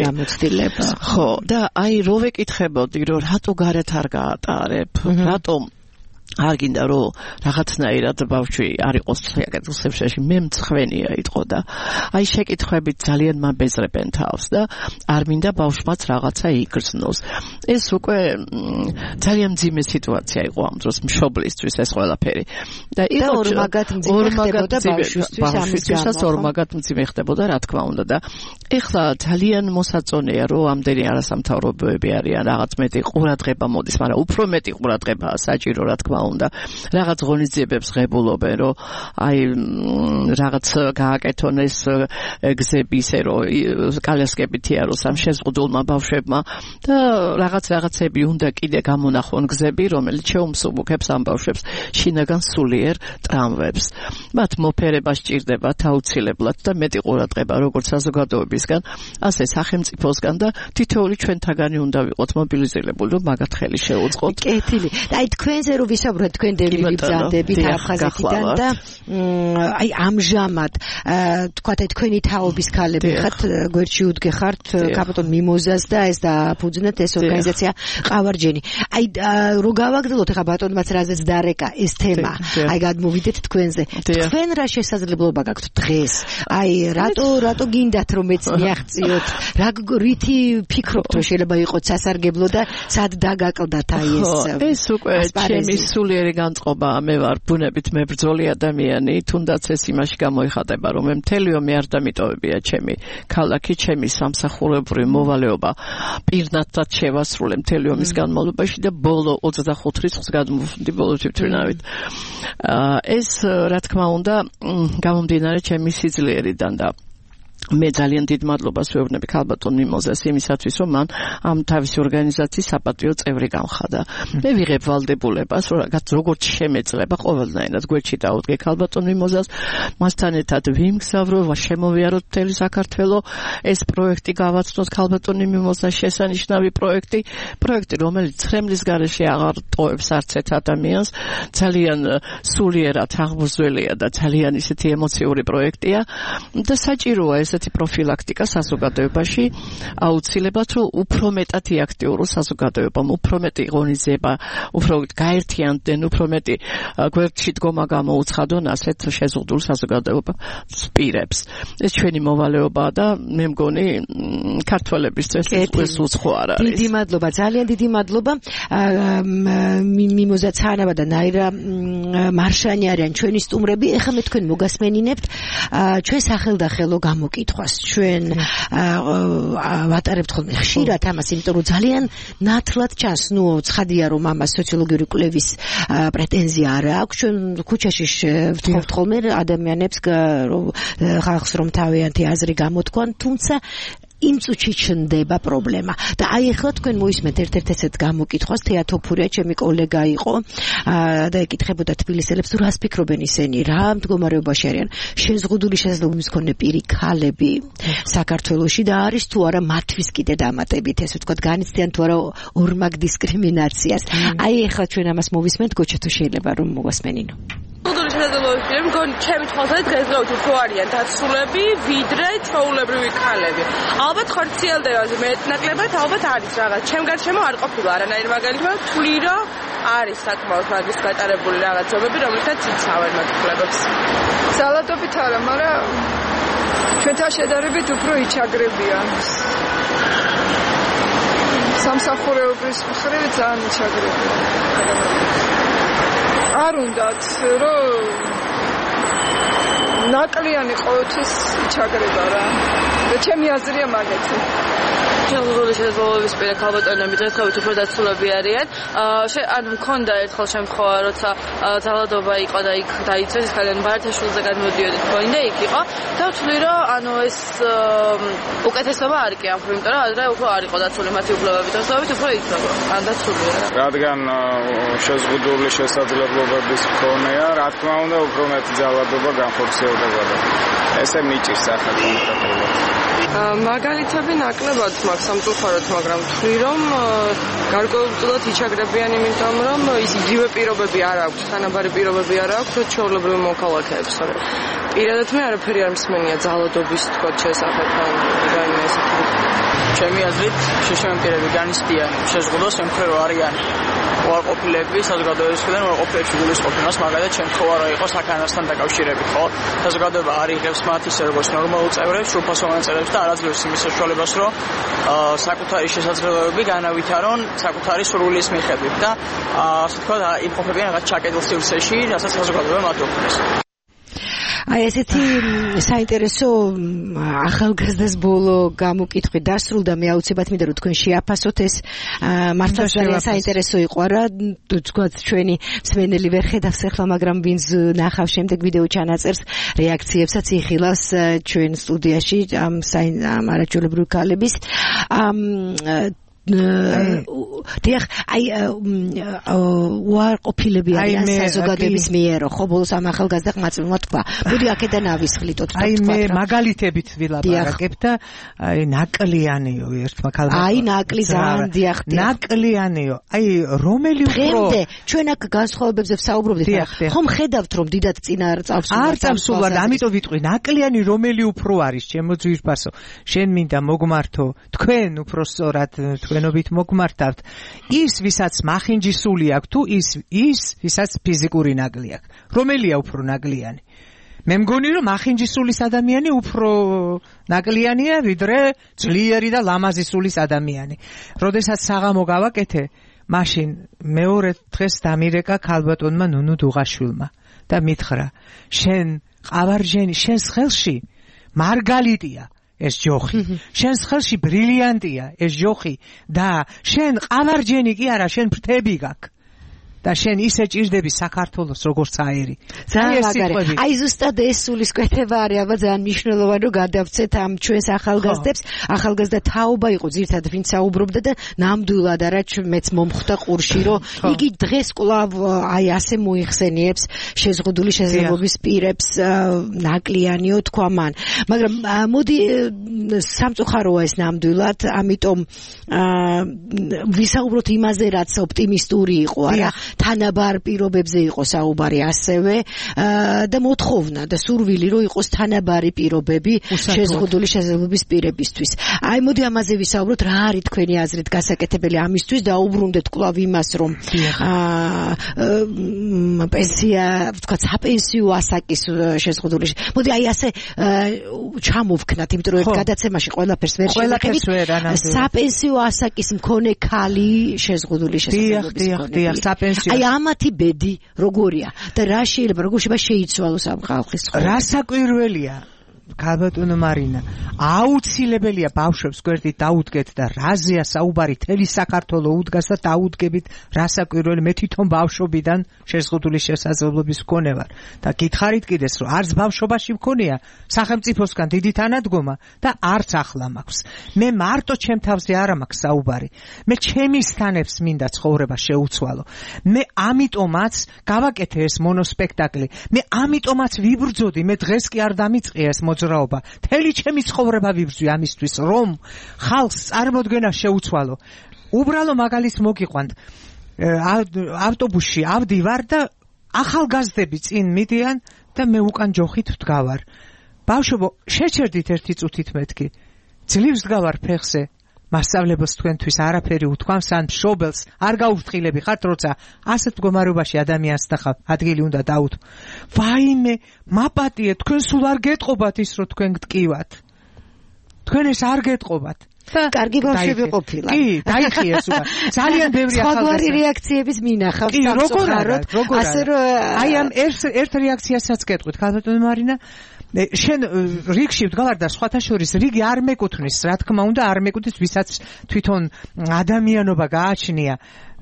[SPEAKER 5] ხო, და აი რო ვეკითხებოდი, რომ რატო გარეთ არ გაატარებ, რატომ არ გინდა რომ რაღაცნაირად ბავშვი არ იყოს საკეთილ სივრცეში, მე მცხვენია იყო და აი შეკითხვებით ძალიან მაბეზრებენ თავს და არ მინდა ბავშვმაც რაღაცა იგრძნოს. ეს უკვე ძალიან მძიმე სიტუაცია იყო ამ დროს მშობლისთვის ეს ყველაფერი. და იყო
[SPEAKER 3] ორმაგად მძიმე ხდებოდა ბავშვისთვისაც
[SPEAKER 5] ორმაგად მძიმე ხდებოდა, რა თქმა უნდა და ეხლა ძალიან მოსაწონეა რომ ამდენი არასამთავრობოები არიან, რაღაც მეტი ყურადღება მოდის, მაგრამ უფრო მეტი ყურადღებაა საჭირო, რა თქმა უნდა რაღაც ღონისძიებებს ღებულობენ, რომ აი რაღაც გააკეთონ ეს გზები ისე რომ კალესკებით იაროს ამ შეზღუდულმა ბავშვებმა და რაღაც რაღაცები უნდა კიდე გამონახონ გზები, რომელიც შეუმსუბუქებს ამ ბავშვებს შინაგან სულიერ ტრამვებს. მათ მოფერება სჭირდებათ აუცილებლად და მეტი ყურადღება როგორც საზოგადოებისგან, ასე სახელმწიფოსგან და თითოეული ჩვენთაგანი უნდა ვიყოთ მობილიზირებული, რომ მაგათ ხელი შეუწყოთ.
[SPEAKER 3] კეთილი. და აი თქვენზე რომ ვისაუბროთ, თქვენ დევნილი ბრძანდებით აფხაზეთიდან და აი ამჟამად თქვათ აი თქვენი თაობის ქალები ხართ, გვერდში უდგეხართ კაპიტონ მიმოზას და ეს დააფუძნეთ ეს ორგანიზაცია ყავარჯენი. აი რო გავაგრძელოთ ახლა ბატონმაც რაზეც დარეკა ეს თემა, აი გადმოვიდეთ თქვენზე. თქვენ რა შესაძლებლობა გაქვთ დღეს? აი რატო რატო გინდათ რომ მეც მიაღწიოთ? რა რითი ფიქრობთ რომ შეიძლება იყოს სასარგებლო და სად დაგაკლდათ აი ეს?
[SPEAKER 5] ეს უკვე ჩემი სულიერი განწყობა, მე ვარ ბუნებით მებრძოლი ადამიანი, თუნდაც ეს იმაში გამოიხატება, რომ მე მთელი ომი არ დამიტოვებია ჩემი ქალაქი, ჩემი სამსახურებრივი მოვალეობა პირნათლად შევასრულე მთელი ომის განმავლობაში და ბოლო ოცდახუთ რიცხვს გადმოვხდი ბოლო თვითმფრინავით. ეს რა თქმა უნდა გამომდინარე ჩემი სიძლიერიდან და მე ძალიან დიდ მადლობას ვეუბნები ქალბატონ მიმოზას იმისათვის, რომ მან ამ თავისი ორგანიზაციის საპატიო წევრი გამხადა. მე ვიღებ ვალდებულებას, როგორც შემეძლება ყოველდღიურად გვერდში დავუდგე ქალბატონ მიმოზას, მასთან ერთად ვიმგზავრო, შემოვიაროთ მთელი საქართველო, ეს პროექტი გავაცნოთ ქალბატონ მიმოზას შესანიშნავი პროექტი, პროექტი, რომელიც ხრემლის გარეშე აღარ ტოვებს არც ერთ ადამიანს, ძალიან სულიერად აღბრძოლია და ძალიან ისეთი ემოციური პროექტია და საჭიროა ესეთი პროფილაქტიკა საზოგადოებაში აუცილებლად, რომ უფრო მეტად იაქტიუროს საზოგადოებამ, უფრო მეტი ღონისძიება, უფრო გაერთიანდნენ, უფრო მეტი გვერდში დგომა გამოუცხადონ ასეთ შეზღუდულ საზოგადოებას პირებს. ეს ჩვენი მოვალეობაა და მე მგონი ქართველებისთვის ეს უცხო არ არის.
[SPEAKER 3] დიდი მადლობა, ძალიან დიდი მადლობა. მიმოზა ცანავა და ნაირა მარშანი არიან ჩვენი სტუმრები. ეხლა მე თქვენ მოგასმენინებთ ჩვენ სახელდახელო გამო კითხვას ჩვენ ვატარებთ ხოლმე ხშირად ამას, იმიტომ რომ ძალიან ნათლად ჩანს, ნუ ცხადია რომ ამას სოციოლოგიური კვლევის პრეტენზია არ აქვს. ჩვენ ქუჩაში ვთხოვთ ხოლმე ადამიანებს რომ ხალხს რომ თავიანთი აზრი გამოთქვან, თუმცა იმ წუთში ჩნდება პრობლემა. და აი ახლა თქვენ მოისმენთ ერთ-ერთ ესეთ გამოკითხვას, თეატოფურია ჩემი კოლეგა იყო და ეკითხებოდა თბილისელებს, თუ რას ფიქრობენ ისინი, რა მდგომარეობაში არიან შეზღუდული შესაძლებლობის მქონე პირი ქალები საქართველოში და არის თუ არა მათთვის კიდე დამატებით, ესე ვთქვათ, განიცდიან თუ არა ორმაგ დისკრიმინაციას. აი ახლა ჩვენ ამას მოვისმენთ, გოჩა თუ შეიძლება რომ მოგასმენინო.
[SPEAKER 9] შესაძლებლობების პირები მგონი ჩემი თვალსაზრისით დღესდღეობით უფრო არიან დაცულები ვიდრე ჩვეულებრივი ქალები. ალბათ ხორციელდებაზე მეტნაკლებად ალბათ არის რაღაც. ჩემ გარშემო არ ყოფილა არანაირი მაგალითი, მაგრამ თვლი რომ არის საკმაოდ მაგის გატარებული რაღაცები, რომლითაც იცავენ მათ ქლებებს.
[SPEAKER 10] ძალადობით არა, მაგრამ ჩვენთან შედარებით უფრო იჩაგრებიან. სამსახურეობის მხრივ ძალიან იჩაგრებიან. არ უნდათ რომ ნაკლიანი ყოველთვის იჩაგრება რა. და ჩემი აზრია მაგეთი.
[SPEAKER 9] ჩალღური შესაძლებლობის პირა ქალბატონები დღესდღეობით უფრო დაცულები არიან. ანუ მქონდა ერთხელ შემთხვევა, როცა ძალადობა იყო და იქ დაიწვეს, ხალხი ბარათაშვილზე გადმოდიოდით, მქონდა იქ იყო. და ვთვლი რომ ანუ ეს უკეთესობა არ კი ამბობ, იმიტომ რომ ადრე უფრო არ იყო დაცული მათი უფლებები, დღესდღეობით უფრო იცოდა. ან დაცულია.
[SPEAKER 11] რადგან შეზღუდული შესაძლებლობების მქონეა, რა თქმა უნდა, უფრო მეტი ძალადობა განხორციელდება. ესე მიჭირს სახელმწიფოს.
[SPEAKER 9] მაგალითები ნაკლებად მაქვს სამწუხაროდ, მაგრამ ვთვლი რომ გარკვეულწილად იჩაგრებიან, იმიტომ რომ ის იგივე პირობები არ აქვს, თანაბარი პირობები არ აქვს, რაც ჩვეულებრივ მოქალაქეებს. პირადად მე არაფერი არ მსმენია ძალადობის თქო შესახებ ან რაიმე ესეთი.
[SPEAKER 12] ჩემი აზრით შეშემო პირები განიცდიან შეზღუდოს ემხრე რო არიან უარყოფილები საზოგადოებისგან უარყოფილებში გულისხმობ იმას, მაგალითად შემთხვევა რა იყო საქანასთან დაკავშირებით, ხო? საზოგადოება არ იღებს მათ ისე როგორც ნორმალურ წევრებს, სრულფასოვან მონაწილეებს და არაძლევს იმის საშუალებას, რომ საკუთარი შესაძლებლობები განავითარონ საკუთარი სურვილის მიხედვით და ასე თქვა იმყოფებიან რაღაც ჩაკეტილ სივრცეში, რასაც საზოგადოება მათ უქმნის.
[SPEAKER 3] აი ესეთი საინტერესო ახალგაზრდას ბოლო გამოკითხვი დასრულდა, მე აუცილებლად მინდა რომ თქვენ შეაფასოთ ეს მართლაც ძალიან საინტერესო იყო რა, თქვათ ჩვენი მსმენელი ვერ ხედავს ახლა, მაგრამ ვინც ნახავს შემდეგ ვიდეო ჩანაწერს რეაქციებსაც იხილავს ჩვენ სტუდიაში ამ ამ არაჩვეულებრივი ქალების დიახ, აი უარყოფილები არიან საზოგადოების მიერ, ხო, ბოლოს ამ ახალგაზრდა ყმაწვილმა თქვა. მოდი აქედან ავისხლიტოთ,
[SPEAKER 4] აი მე მაგალითებით ვილაპარაკებ და აი ნაკლიანიო ერთმა ქალმა.
[SPEAKER 3] აი ნაკლი ძალიან დიახ,
[SPEAKER 4] ნაკლიანიო. აი რომელი უფრო
[SPEAKER 3] დღემდე ჩვენ აქ განსხვავებებზე ვსაუბრობდით, ხომ ხედავთ რომ დიდად წინა არ წავსულათ.
[SPEAKER 4] არ წავსულათ, ამიტომ ვიტყვი, ნაკლიანი რომელი უფრო არის, ჩემო ძვირფასო. შენ მინდა მოგმართო, თქვენ უფრო სწორად თქვენობით მოგმართავთ ის ვისაც მახინჯისული აქვს თუ ის ის ვისაც ფიზიკური ნაკლი აქვს, რომელია უფრო ნაკლიანი? მე მგონი რომ მახინჯისულის ადამიანი უფრო ნაკლიანია ვიდრე ძლიერი და ლამაზი სულის ადამიანი. როდესაც საღამო გავაკეთე, მაშინ მეორე დღეს დამირეკა ქალბატონმა ნუნუ დუღაშვილმა და მითხრა, შენ ყავარჯენი, შენს ხელში მარგალიტია ეს ჯოხი, შენს ხელში ბრილიანტია ეს ჯოხი და შენ ყავარჯენი კი არა, შენ ფრთები გაქვს და შენ ისე ჭირდები საქართველოს როგორც აერი.
[SPEAKER 3] ძალიან მაგარი. აი ზუსტად ეს სულისკვეთება არის, აბა ძალიან მნიშვნელოვანი რომ გადავცეთ ამ ჩვენს ახალგაზრდებს. ახალგაზრდა თაობა იყო ძირითადად ვინც საუბრობდა და ნამდვილად არა მეც მომხვდა ყურში რომ იგი დღეს კვლავ აი ასე მოიხსენიებს შეზღუდული შესაძლებლობის პირებს ნაკლიანიო თქვა მან. მაგრამ მოდი სამწუხაროა ეს ნამდვილად, ამიტომ ვისაუბროთ იმაზე რაც ოპტიმისტური იყო, არა თანაბარ პირობებზე იყო საუბარი ასევე და მოთხოვნა და სურვილი რომ იყოს თანაბარი პირობები შეზღუდული შესაძლებლობის პირებისთვის. აი მოდი ამაზე ვისაუბროთ, რა არის თქვენი აზრით გასაკეთებელი ამისთვის და უბრუნდეთ კვლავ იმას რომ პენსია, ვთქვათ, საპენსიო ასაკის შეზღუდული. მოდი აი ასე ჩამოვქნათ, იმიტომ რომ ერთ გადაცემაში ყველაფერს ვერ შევეკეთებთ. საპენსიო ასაკის მქონე ქალი შეზღუდული შესაძლებლობის მქონე. აი ამათი ბედი როგორია და რა შეიძლება როგორ შეიძლება შეიცვალოს ამ ხალხის ცხოვრება?
[SPEAKER 4] რა საკვირველია ქალბატონო მარინა, აუცილებელია ბავშვებს გვერდით დაუდგეთ და რაზეა საუბარი, თელი საქართველო უდგას და დაუდგებით რა საკვირველი. მე თვითონ ბავშვობიდან შეზღუდული შესაძლებლობის მქონე ვარ და გითხარით კიდეს რომ არც ბავშვობაში მქონია სახელმწიფოსგან დიდი თანადგომა და არც ახლა მაქვს. მე მარტო ჩემ თავზე არა მაქვს საუბარი, მე ჩემი სტანებს მინდა ცხოვრება შეუცვალო. მე ამიტომაც გავაკეთე ეს მონოსპექტაკლი, მე ამიტომაც ვიბრძოდი, მე დღეს კი არ დამიწყია ეს მოძრაობა. თელი ჩემი ცხოვრება ვიბრძვი ამისთვის, რომ ხალხს წარმოდგენა შეუცვალო. უბრალო მაგალითს მოგიყვანთ, ავტობუსში ავდივარ და ახალგაზრდები წინ მიდიან და მე უკან ჯოხით ვდგავარ. ბავშვებო, შეჩერდით ერთი წუთით მეთქი. ძლივს ვდგავარ ფეხზე. მასწავლებლს თქვენთვის არაფერი უთქვამს ან მშობელს არ გაუფრთხილები ხართ, როცა ასეთ მდგომარეობაში ადამიანს ნახავ, ადგილი უნდა დაუთმო. ვაიმე, მაპატიე, თქვენ სულ არ გეტყობათ ის, რომ თქვენ გტკივათ. თქვენ ეს არ გეტყობათ.
[SPEAKER 3] კარგი ბავშვები ყოფილა.
[SPEAKER 4] კი, დაიხიეს უკვე. ძალიან ბევრი ახალგაზრდა.
[SPEAKER 3] სხვაგვარი რეაქციების მინახავს სამწუხაროდ.
[SPEAKER 4] ასე რომ აი ამ ერთ ერთ რეაქციასაც გეტყვით, ქალბატონო მარინა, შენ რიგში ვდგავარ და სხვათა შორის რიგი არ მეკუთვნის, რა თქმა უნდა, არ მეკუთვნის, ვისაც თვითონ ადამიანობა გააჩნია.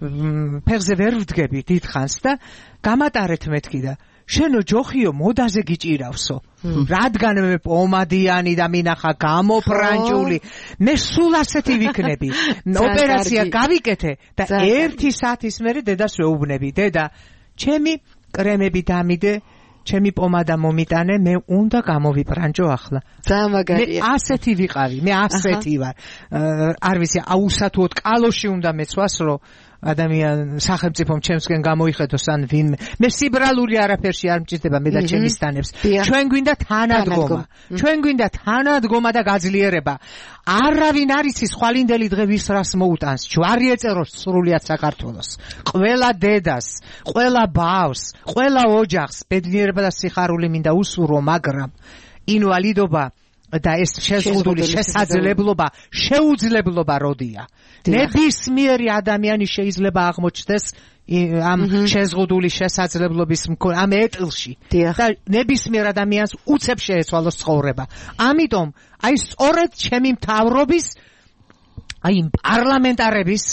[SPEAKER 4] ფეხზე ვერ ვდგები დიდხანს და გამატარეთ მეთქი და შენო ჯოხიო მოდაზე გიჭირავსო. რადგან მე პომადიანი და მინახა გამოფრანჭული, მე სულ ასეთი ვიქნები. ოპერაცია გავიკეთე და ერთი საათის მერე დედას ვეუბნები. დედა, ჩემი კრემები დამიდე, ჩემი პომადა მომიტანე, მე უნდა გამოვიბრანჭო ახლა.
[SPEAKER 3] ძალიან მაგარია.
[SPEAKER 4] მე ასეთი ვიყავი, მე ასეთი ვარ. არ ვიცი, აუსათუოდ კალოში უნდა მეცვას, რომ ადამიან სახელმწიფომ ჩემსკენ გამოიხედოს ან ვინმე. მე სიბრალური არაფერში არ მჭირდება მე და ჩემი სტანებს. ჩვენ გვინდა თანადგომა. ჩვენ გვინდა თანადგომა და გაძლიერება. არავინ არ იცის ხვალინდელი დღე ვის რას მოუტანს. ჯვარი ეწეროს სრულიად საქართველოს. ყველა დედას, ყველა ბავშვს, ყველა ოჯახს ბედნიერება და სიხარული მინდა უსურვო, მაგრამ ინვალიდობა და ეს შეზღუდული შესაძლებლობა შეუძლებლობა როდია. ნებისმიერი ადამიანი შეიძლება აღმოჩნდეს ამ შეზღუდული შესაძლებლობის მქონე ამ ეტლში და ნებისმიერ ადამიანს უცებ შეეცვალოს ცხოვრება. ამიტომ აი სწორედ ჩემი მთავრობის აი პარლამენტარების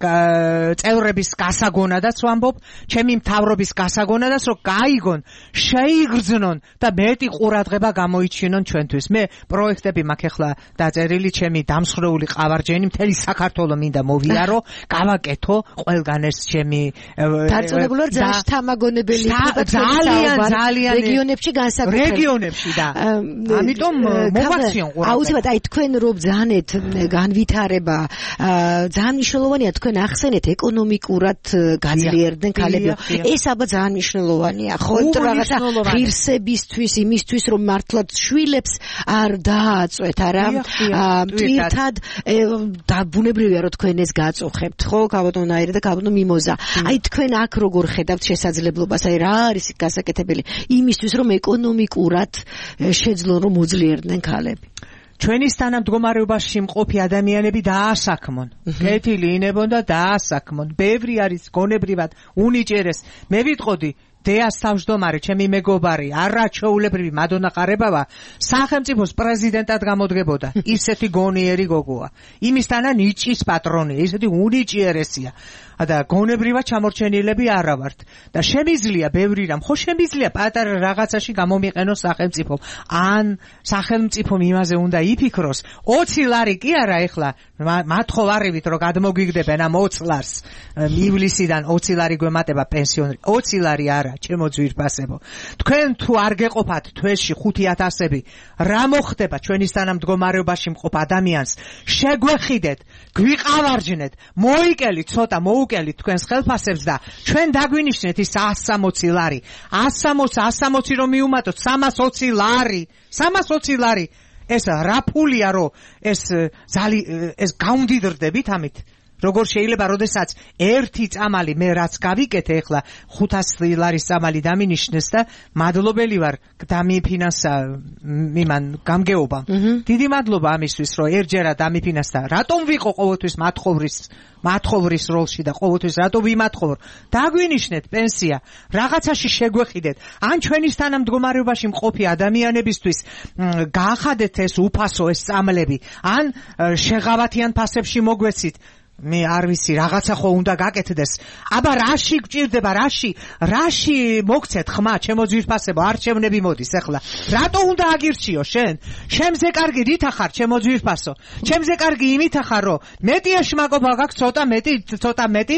[SPEAKER 4] წევრების გასაგონადაც ვამბობ, ჩემი მთავრობის გასაგონადაც, რომ გაიგონ, შეიგრძნონ და მეტი ყურადღება გამოიჩინონ ჩვენთვის. მე პროექტები მაქვს ახლა დაწერილი, ჩემი დამსხვრეული ყავარჯენი მთელი საქართველო მინდა მოვიარო, გავაკეთო ყველგან ეს ჩემი
[SPEAKER 3] დარწმუნებული ვარ, ძალიან შთამაგონებელი
[SPEAKER 4] ძალიან ძალიან
[SPEAKER 3] რეგიონებში განსაკუთრებით.
[SPEAKER 4] რეგიონებში და ამიტომ მოვაქციონ ყურადღება.
[SPEAKER 3] აუცილებლად აი თქვენ რო ბძანეთ განვითარება, ძალიან მნიშვნელოვანია თქვენ ახსენეთ ეკონომიკურად გაძლიერდნენ ქალები. ეს აბა ძალიან მნიშვნელოვანია. ხო, რაღაცა ღირსებისთვის, იმისთვის რომ მართლაც შვილებს არ დააწვეთ, არა მტვირთად და ბუნებრივია რომ თქვენ ეს გაწუხებთ, ხო, ქალბატონო ნაირა და ქალბატონო მიმოზა. აი თქვენ აქ როგორ ხედავთ შესაძლებლობას, აი რა არის გასაკეთებელი იმისთვის რომ ეკონომიკურად შეძლონ რომ მოძლიერდნენ ქალები.
[SPEAKER 4] ჩვენი თანამდგომარეობაში მყოფი ადამიანები დაასაქმონ. კეთილი ინებონ და დაასაქმონ. ბევრი არის გონებრივად უნიჭერეს. მე ვიტყოდი დეას თავმჯდომარე, ჩემი მეგობარი, არაჩვეულებრივი მადონა ყარებავა, სახელმწიფოს პრეზიდენტად გამოდგებოდა. ისეთი გონიერი გოგოა. იმისთანა ნიჭის პატრონია, ისეთი უნიჭიერესია. და გონებრივად ჩამორჩენილები არა ვართ. და შემიძლია ბევრი რამ, ხო შემიძლია პატარა რაღაცაში გამომიყენოს სახელმწიფო. ან სახელმწიფომ იმაზე უნდა იფიქროს. ოცი ლარი კი არა ეხლა, მათხოვარივით რომ გადმოგიგდებენ ამ ოც ლარს. ივლისიდან ოცი ლარი გვემატება პენსიონერი. ოცი ლარი არა, ჩემო ძვირფასებო. თქვენ თუ არ გეყოფათ თვეში ხუთი ათასები, რა მოხდება ჩვენი თანამდგომარეობაში მყოფ ადამიანს? შეგვეხიდეთ, გვიყავარჯნეთ, მოიკელით ცოტა მო უკელით თქვენს ხელფასებს და ჩვენ დაგვინიშნეთ ის ასამოცი ლარი. ასამოცი რომ მიუმატოთ სამას ოცი ლარი. სამას ოცი ლარი. ეს რა ფულია რომ ეს ზალი ეს გაუნდიდრდებით ამით? როგორ შეიძლება, როდესაც ერთი წამალი მე რაც გავიკეთე ახლა ხუთასი ლარის წამალი დამინიშნეს და მადლობელი ვარ დამიფინანსა იმან გამგეობამ. დიდი მადლობა ამისთვის, რომ ერთჯერად დამიფინანსა. რატომ ვიყო ყოველთვის მათხოვრის მათხოვრის როლში და ყოველთვის რატო ვიმათხოვრ? დაგვინიშნეთ პენსია, რაღაცაში შეგვეხიდეთ. ან ჩვენი თანამდგომარეობაში მყოფი ადამიანებისთვის გაახადეთ ეს უფასო ეს წამლები, ან შეღავათიან ფასებში მოგვეცით. მე არ ვიცი, რაღაცა ხო უნდა გაკეთდეს. აბა რაში გჭირდება, რაში რაში მოგცეთ ხმა, ჩემო ძვირფასებო, არჩევნები მოდის ახლა. რატო უნდა აგირჩიო შენ? შემზე კარგი რით ახარ, ჩემო ძვირფასო? ჩემზე კარგი იმით ახარ, რომ მეტი ეშმაკობა გაქვს, ცოტა მეტი, ცოტა მეტი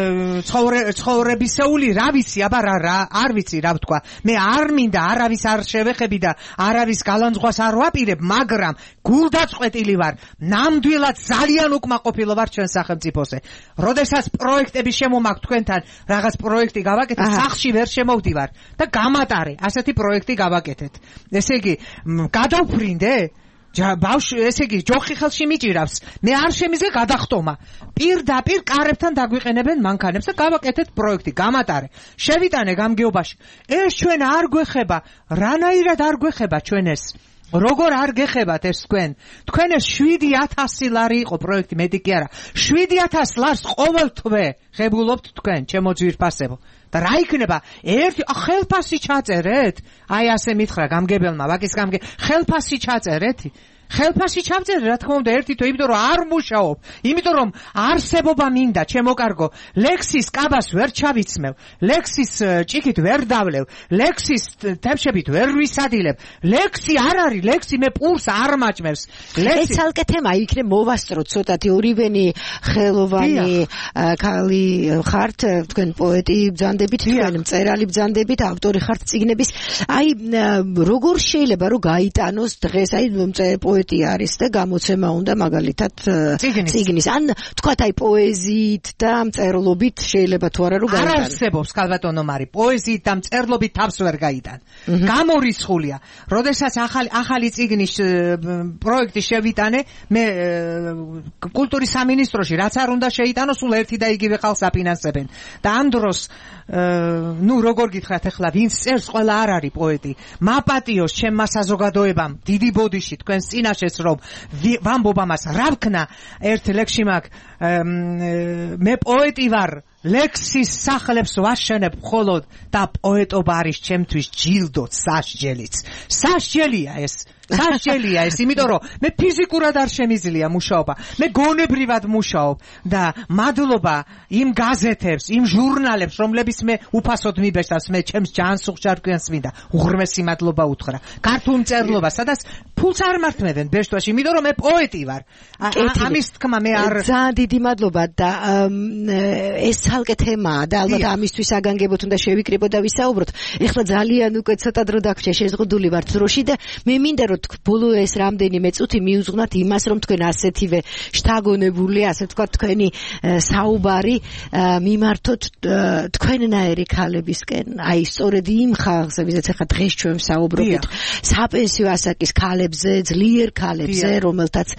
[SPEAKER 4] ცხოვრებისეული, რა ვიცი, აბა რა არ ვიცი რა ვთქვა. მე არ მინდა არავის არ შევეხები და არავის გალანძღვას არ ვაპირებ, მაგრამ გულდაწყვეტილი ვარ, ნამდვილად ძალიან უკმაყოფილო ვარ ჩვენს სახელმწიფოზე. როდესაც პროექტები შემომაქვს თქვენთან, რაღაც პროექტი გავაკეთეთ, სახლში ვერ შემოვდივარ და გამატარე, ასეთი პროექტი გავაკეთეთ. ესე იგი, გადავფრინდე? ბავშვი, ესე იგი, ჯოხი ხელში მიჭირავს. მე არ შემიძლია გადახტომა. პირდაპირ კარებთან დაგვიყენებენ მანქანებს და გავაკეთეთ პროექტი, გამატარე. შევიტანე გამგეობაში. ეს ჩვენ არ გვეხება, რანაირად არ გვეხება ჩვენ ეს. როგორ არ გეხებათ ეს თქვენ? თქვენ ეს შვიდი ათასი ლარი იყო პროექტი, მეტი კი არა. შვიდი ათასი ლარს ყოველ თვე ღებულობთ თქვენ, ჩემო ძვირფასებო. და რა იქნება? ერთი ხელფასი ჩაწერეთ? აი ასე მითხრა გამგებელმა, ვაკის გამგე, ხელფასი ჩაწერეთ? ხელფასი ჩავწერე, რა თქმა უნდა, ერთი თვე, იმიტომ რომ არ მუშაობ, იმიტომ რომ არსებობა მინდა, ჩემო კარგო, ლექსის კაბას ვერ ჩავიცმევ, ლექსის ჭიქით ვერ დავლევ, ლექსის თემშებით ვერ ვისადილებ, ლექსი არ არის, ლექსი მე პურს არ მაჭმევს.
[SPEAKER 3] ეს ცალკე თემა, იქნებ მოვასწროთ ცოტათი, ორივენი ხელოვანი ქალი ხართ, თქვენ პოეტი ბრძანდებით, თქვენ მწერალი ბრძანდებით, ავტორი ხართ წიგნების. აი როგორ შეიძლება რომ გაიტანოს დღეს აი პოეტი არის და გამოცემა უნდა მაგალითად წიგნის ან თქვათ აი პოეზიით და მწერლობით შეიძლება თუ არა რომ გაიტანოს. არ
[SPEAKER 4] არსებობს ქალბატონო მარი, პოეზიით და მწერლობით თავს ვერ გაიტან. გამორიცხულია. როდესაც ახალი ახალი წიგნის პროექტი შევიტანე, მე კულტურის სამინისტროში რაც არ უნდა შეიტანოს, სულ ერთი და იგივე ხალხს აფინანსებენ. და ამ დროს ნუ როგორ გითხრათ ახლა, ვინც წერს, ყველა არ არის პოეტი. მაპატიოს ჩემმა საზოგადოებამ, დიდი ბოდიში თქვენს წინაშეს რომ ვამბობ ამას, რა ვქნა ერთ ლექსში მაგ მე პოეტი ვარ, ლექსის სახლებს ვაშენებ მხოლოდ და პოეტობა არის ჩემთვის ჯილდოც სასჯელიც. სასჯელია ეს. სასჯელია ეს, იმიტომ რომ მე ფიზიკურად არ შემიძლია მუშაობა. მე გონებრივად მუშაობ და მადლობა იმ გაზეთებს, იმ ჟურნალებს, რომლებიც მე უფასოდ მიბეჭდავს, მე ჩემს ჯანს უხჭარგვიანს მინდა. უღრმესი მადლობა უთხრა. ქართულ მწერლობა, სადაც ფულს არ მართმევენ ბეჭდვაში, იმიტომ რომ მე პოეტი ვარ. ამის თქმა მე არ
[SPEAKER 3] ძალიან დიდი მადლობა და ეს ცალკე თემაა და ალბათ ამისთვის აგანგებოთ უნდა შევიკრიბოთ და ვისაუბროთ. ეხლა ძალიან უკვე ცოტა დრო დაგვრჩა, შეზღუდული ვართ დროში და მე მინდა რომ ბოლო ეს რამდენიმე წუთი მიუძღვნათ იმას, რომ თქვენ ასეთივე შთაგონებული, ასე ვთქვათ, თქვენი საუბარი მიმართოთ თქვენნაირი ქალებისკენ. აი, სწორედ იმ ხალხზე, ვიზაც ახლა დღეს ჩვენ საუბრობთ, საპენსიო ასაკის ქალებზე, ძლიერ ქალებზე, რომელთაც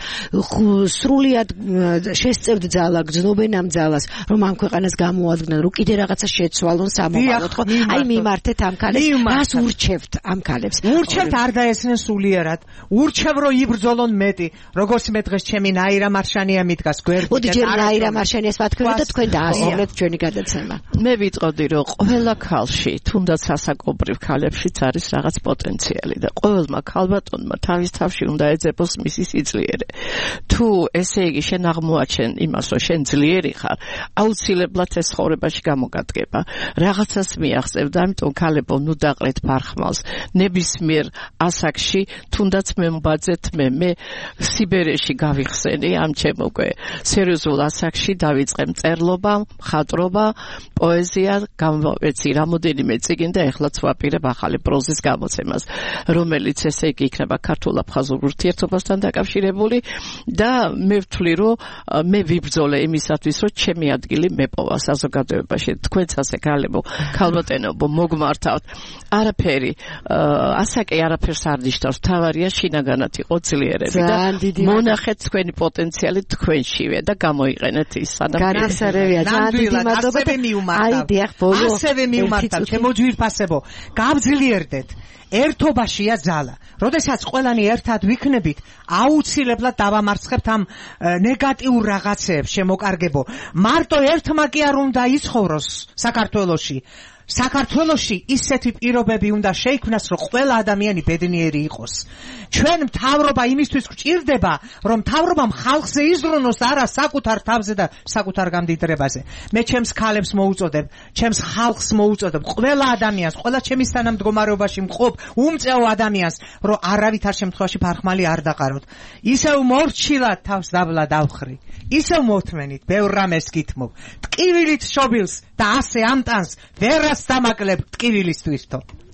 [SPEAKER 3] სრულიად შესწევთ ძალა, გრძნობენ ამ ძალას, რომ ამ ქვეყანას გამოადგნენ, რომ კიდე რაღაცა შეცვალონ სამოყალოდ, ხო? აი, მიმართეთ ამ ქალებს, რას ურჩევთ ამ ქალებს?
[SPEAKER 4] ურჩევთ არ დაესწრნენ სულიერად. ურჩევ რომ იბრძოლონ მეტი, როგორც მე დღეს ჩემი ნაირა მარშანია მიდგას გვერდით.
[SPEAKER 3] მოდი ჯერ ნაირა მარშანიას ვათქვით და თქვენ დაასრულეთ ჩვენი გადაცემა.
[SPEAKER 5] მე ვიტყოდი რომ ყველა ქალში, თუნდაც ასაკობრივ ქალებშიც არის რაღაც პოტენციალი და ყოველმა ქალბატონმა თავის თავში უნდა ეძებოს მისი სიძლიერე. თუ ესე იგი შენ აღმოაჩენ იმას, რომ შენ ძლიერი ხარ, აუცილებლად ეს ცხოვრებაში გამოგადგება. რაღაცას მიაღწევ და ამიტომ ქალებო, ნუ დაყრეთ ფარხმალს. ნებისმიერ ასაკში თუნდაც მე მბაძეთ მე მე სიბერეში გავიხსენი ამ ჩემ უკვე სერიოზულ ასაკში დავიწყე მწერლობა, მხატვრობა, პოეზია, გამოვეცი რამოდენიმე წიგნი და ეხლაც ვაპირებ ახალი პროზის გამოცემას, რომელიც ესე იგი იქნება ქართულ-აფხაზურ ურთიერთობასთან დაკავშირებული და მე ვთვლი რომ მე ვიბრძოლე იმისათვის რომ ჩემი ადგილი მეპოვა საზოგადოებაში. თქვენც ასე ქალებო, ქალბატონებო, მოგმართავთ. არაფერი ასაკი არაფერს არ ნიშნავს, თავარია შინაგანად იყო ძლიერები და მონახეთ თქვენი პოტენციალი თქვენშივე და გამოიყენეთ ის.
[SPEAKER 3] განასარევია, ძალიან დიდი მადლობა. აი, დიახ, ბოლო
[SPEAKER 4] ასევე მივმართავ, ჩემო ძვირფასებო, გავძლიერდეთ. ერთობაშია ძალა. როდესაც ყველანი ერთად ვიქნებით, აუცილებლად დავამარცხებთ ამ ნეგატიურ რაღაცებს, შემოკარგებო. მარტო ერთმა კი არ უნდა იცხოვროს საქართველოში. საქართველოში ისეთი პირობები უნდა შეიქმნას, რომ ყველა ადამიანი ბედნიერი იყოს. ჩვენ მთავრობა იმისთვის გვჭირდება, რომ მთავრობამ ხალხზე იზრუნოს, არა საკუთარ თავზე და საკუთარ გამდიდრებაზე. მე ჩემს ქალებს მოუწოდებ, ჩემს ხალხს მოუწოდებ, ყველა ადამიანს, ყველა ჩემის თანამდგომარეობაში მყოფ უმწეო ადამიანს, რომ არავითარ შემთხვევაში ფარხმალი არ დაყაროთ. ისევ მორჩილად თავს დაბლა დავხრი. ისევ მოთმენით, ბევრ რამეს გითმობ. ტკივილით შობილს და ასე ამტანს ვერას სამაკლებ ტკივილისთვისთო.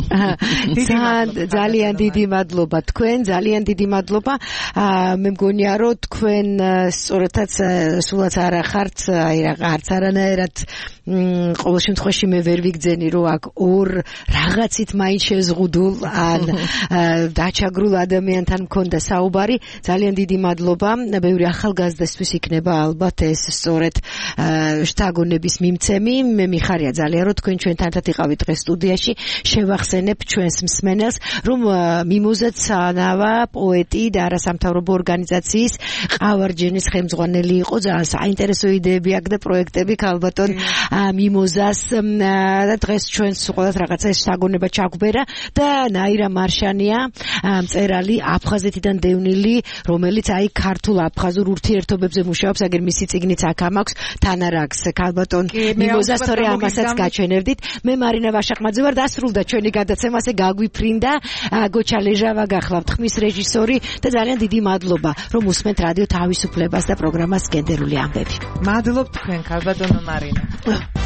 [SPEAKER 3] ძალიან დიდი მადლობა თქვენ, ძალიან დიდი მადლობა. მე მგონია რომ თქვენ სწორედაც სულაც არ ახართ, აი რაღაც არანაირად ყოველ შემთხვევაში მე ვერ ვიგძენი რომ აქ ორ რაღაცით მაინც შეზღუდულ ან დაჩაგრულ ადამიანთან მქონდა საუბარი. ძალიან დიდი მადლობა. ბევრი ახალგაზრდასთვის იქნება ალბათ ეს სწორედ შთაგონების მიმცემი. მე მიხარია ძალიან რომ თქვენ ჩვენთან ერთად იყავით დღეს სტუდიაში. შევახსენებ ჩვენს მსმენელს რომ მიმოზაცანავა პოეტი და არასამთავრობო ორგანიზაციის ყავარჯენის ხელმძღვანელი იყო. ძალიან საინტერესო იდეები აქვს და პროექტები ქალბატონ მიმოზას და დღეს ჩვენს ყოველთ რაღაცა შთაგონება ჩაგვბერა და ნაირა მარშანია მწერალი აფხაზეთიდან დევნილი, რომელიც აი ქართულ აფხაზურ ურთიერთობებზე მუშაობს, აგერ მისი წიგნიც აქ ამაქვს, თან არ აქვს ქალბატონ მიმოზას, თორე ამასაც გაჩვენებდით. მე მარინა ვაშაყმაძე ვარ, დასრულდა ჩვენი გადაცემა, ასე გაგვიფრინდა. გოჩა ლეჟავა გახლავთ ხმის რეჟისორი და ძალიან დიდი მადლობა რომ უსმენთ რადიო თავისუფლებას და პროგრამას გენდერული ამბები.
[SPEAKER 4] მადლობ თქვენ ქალბატონო მარინა.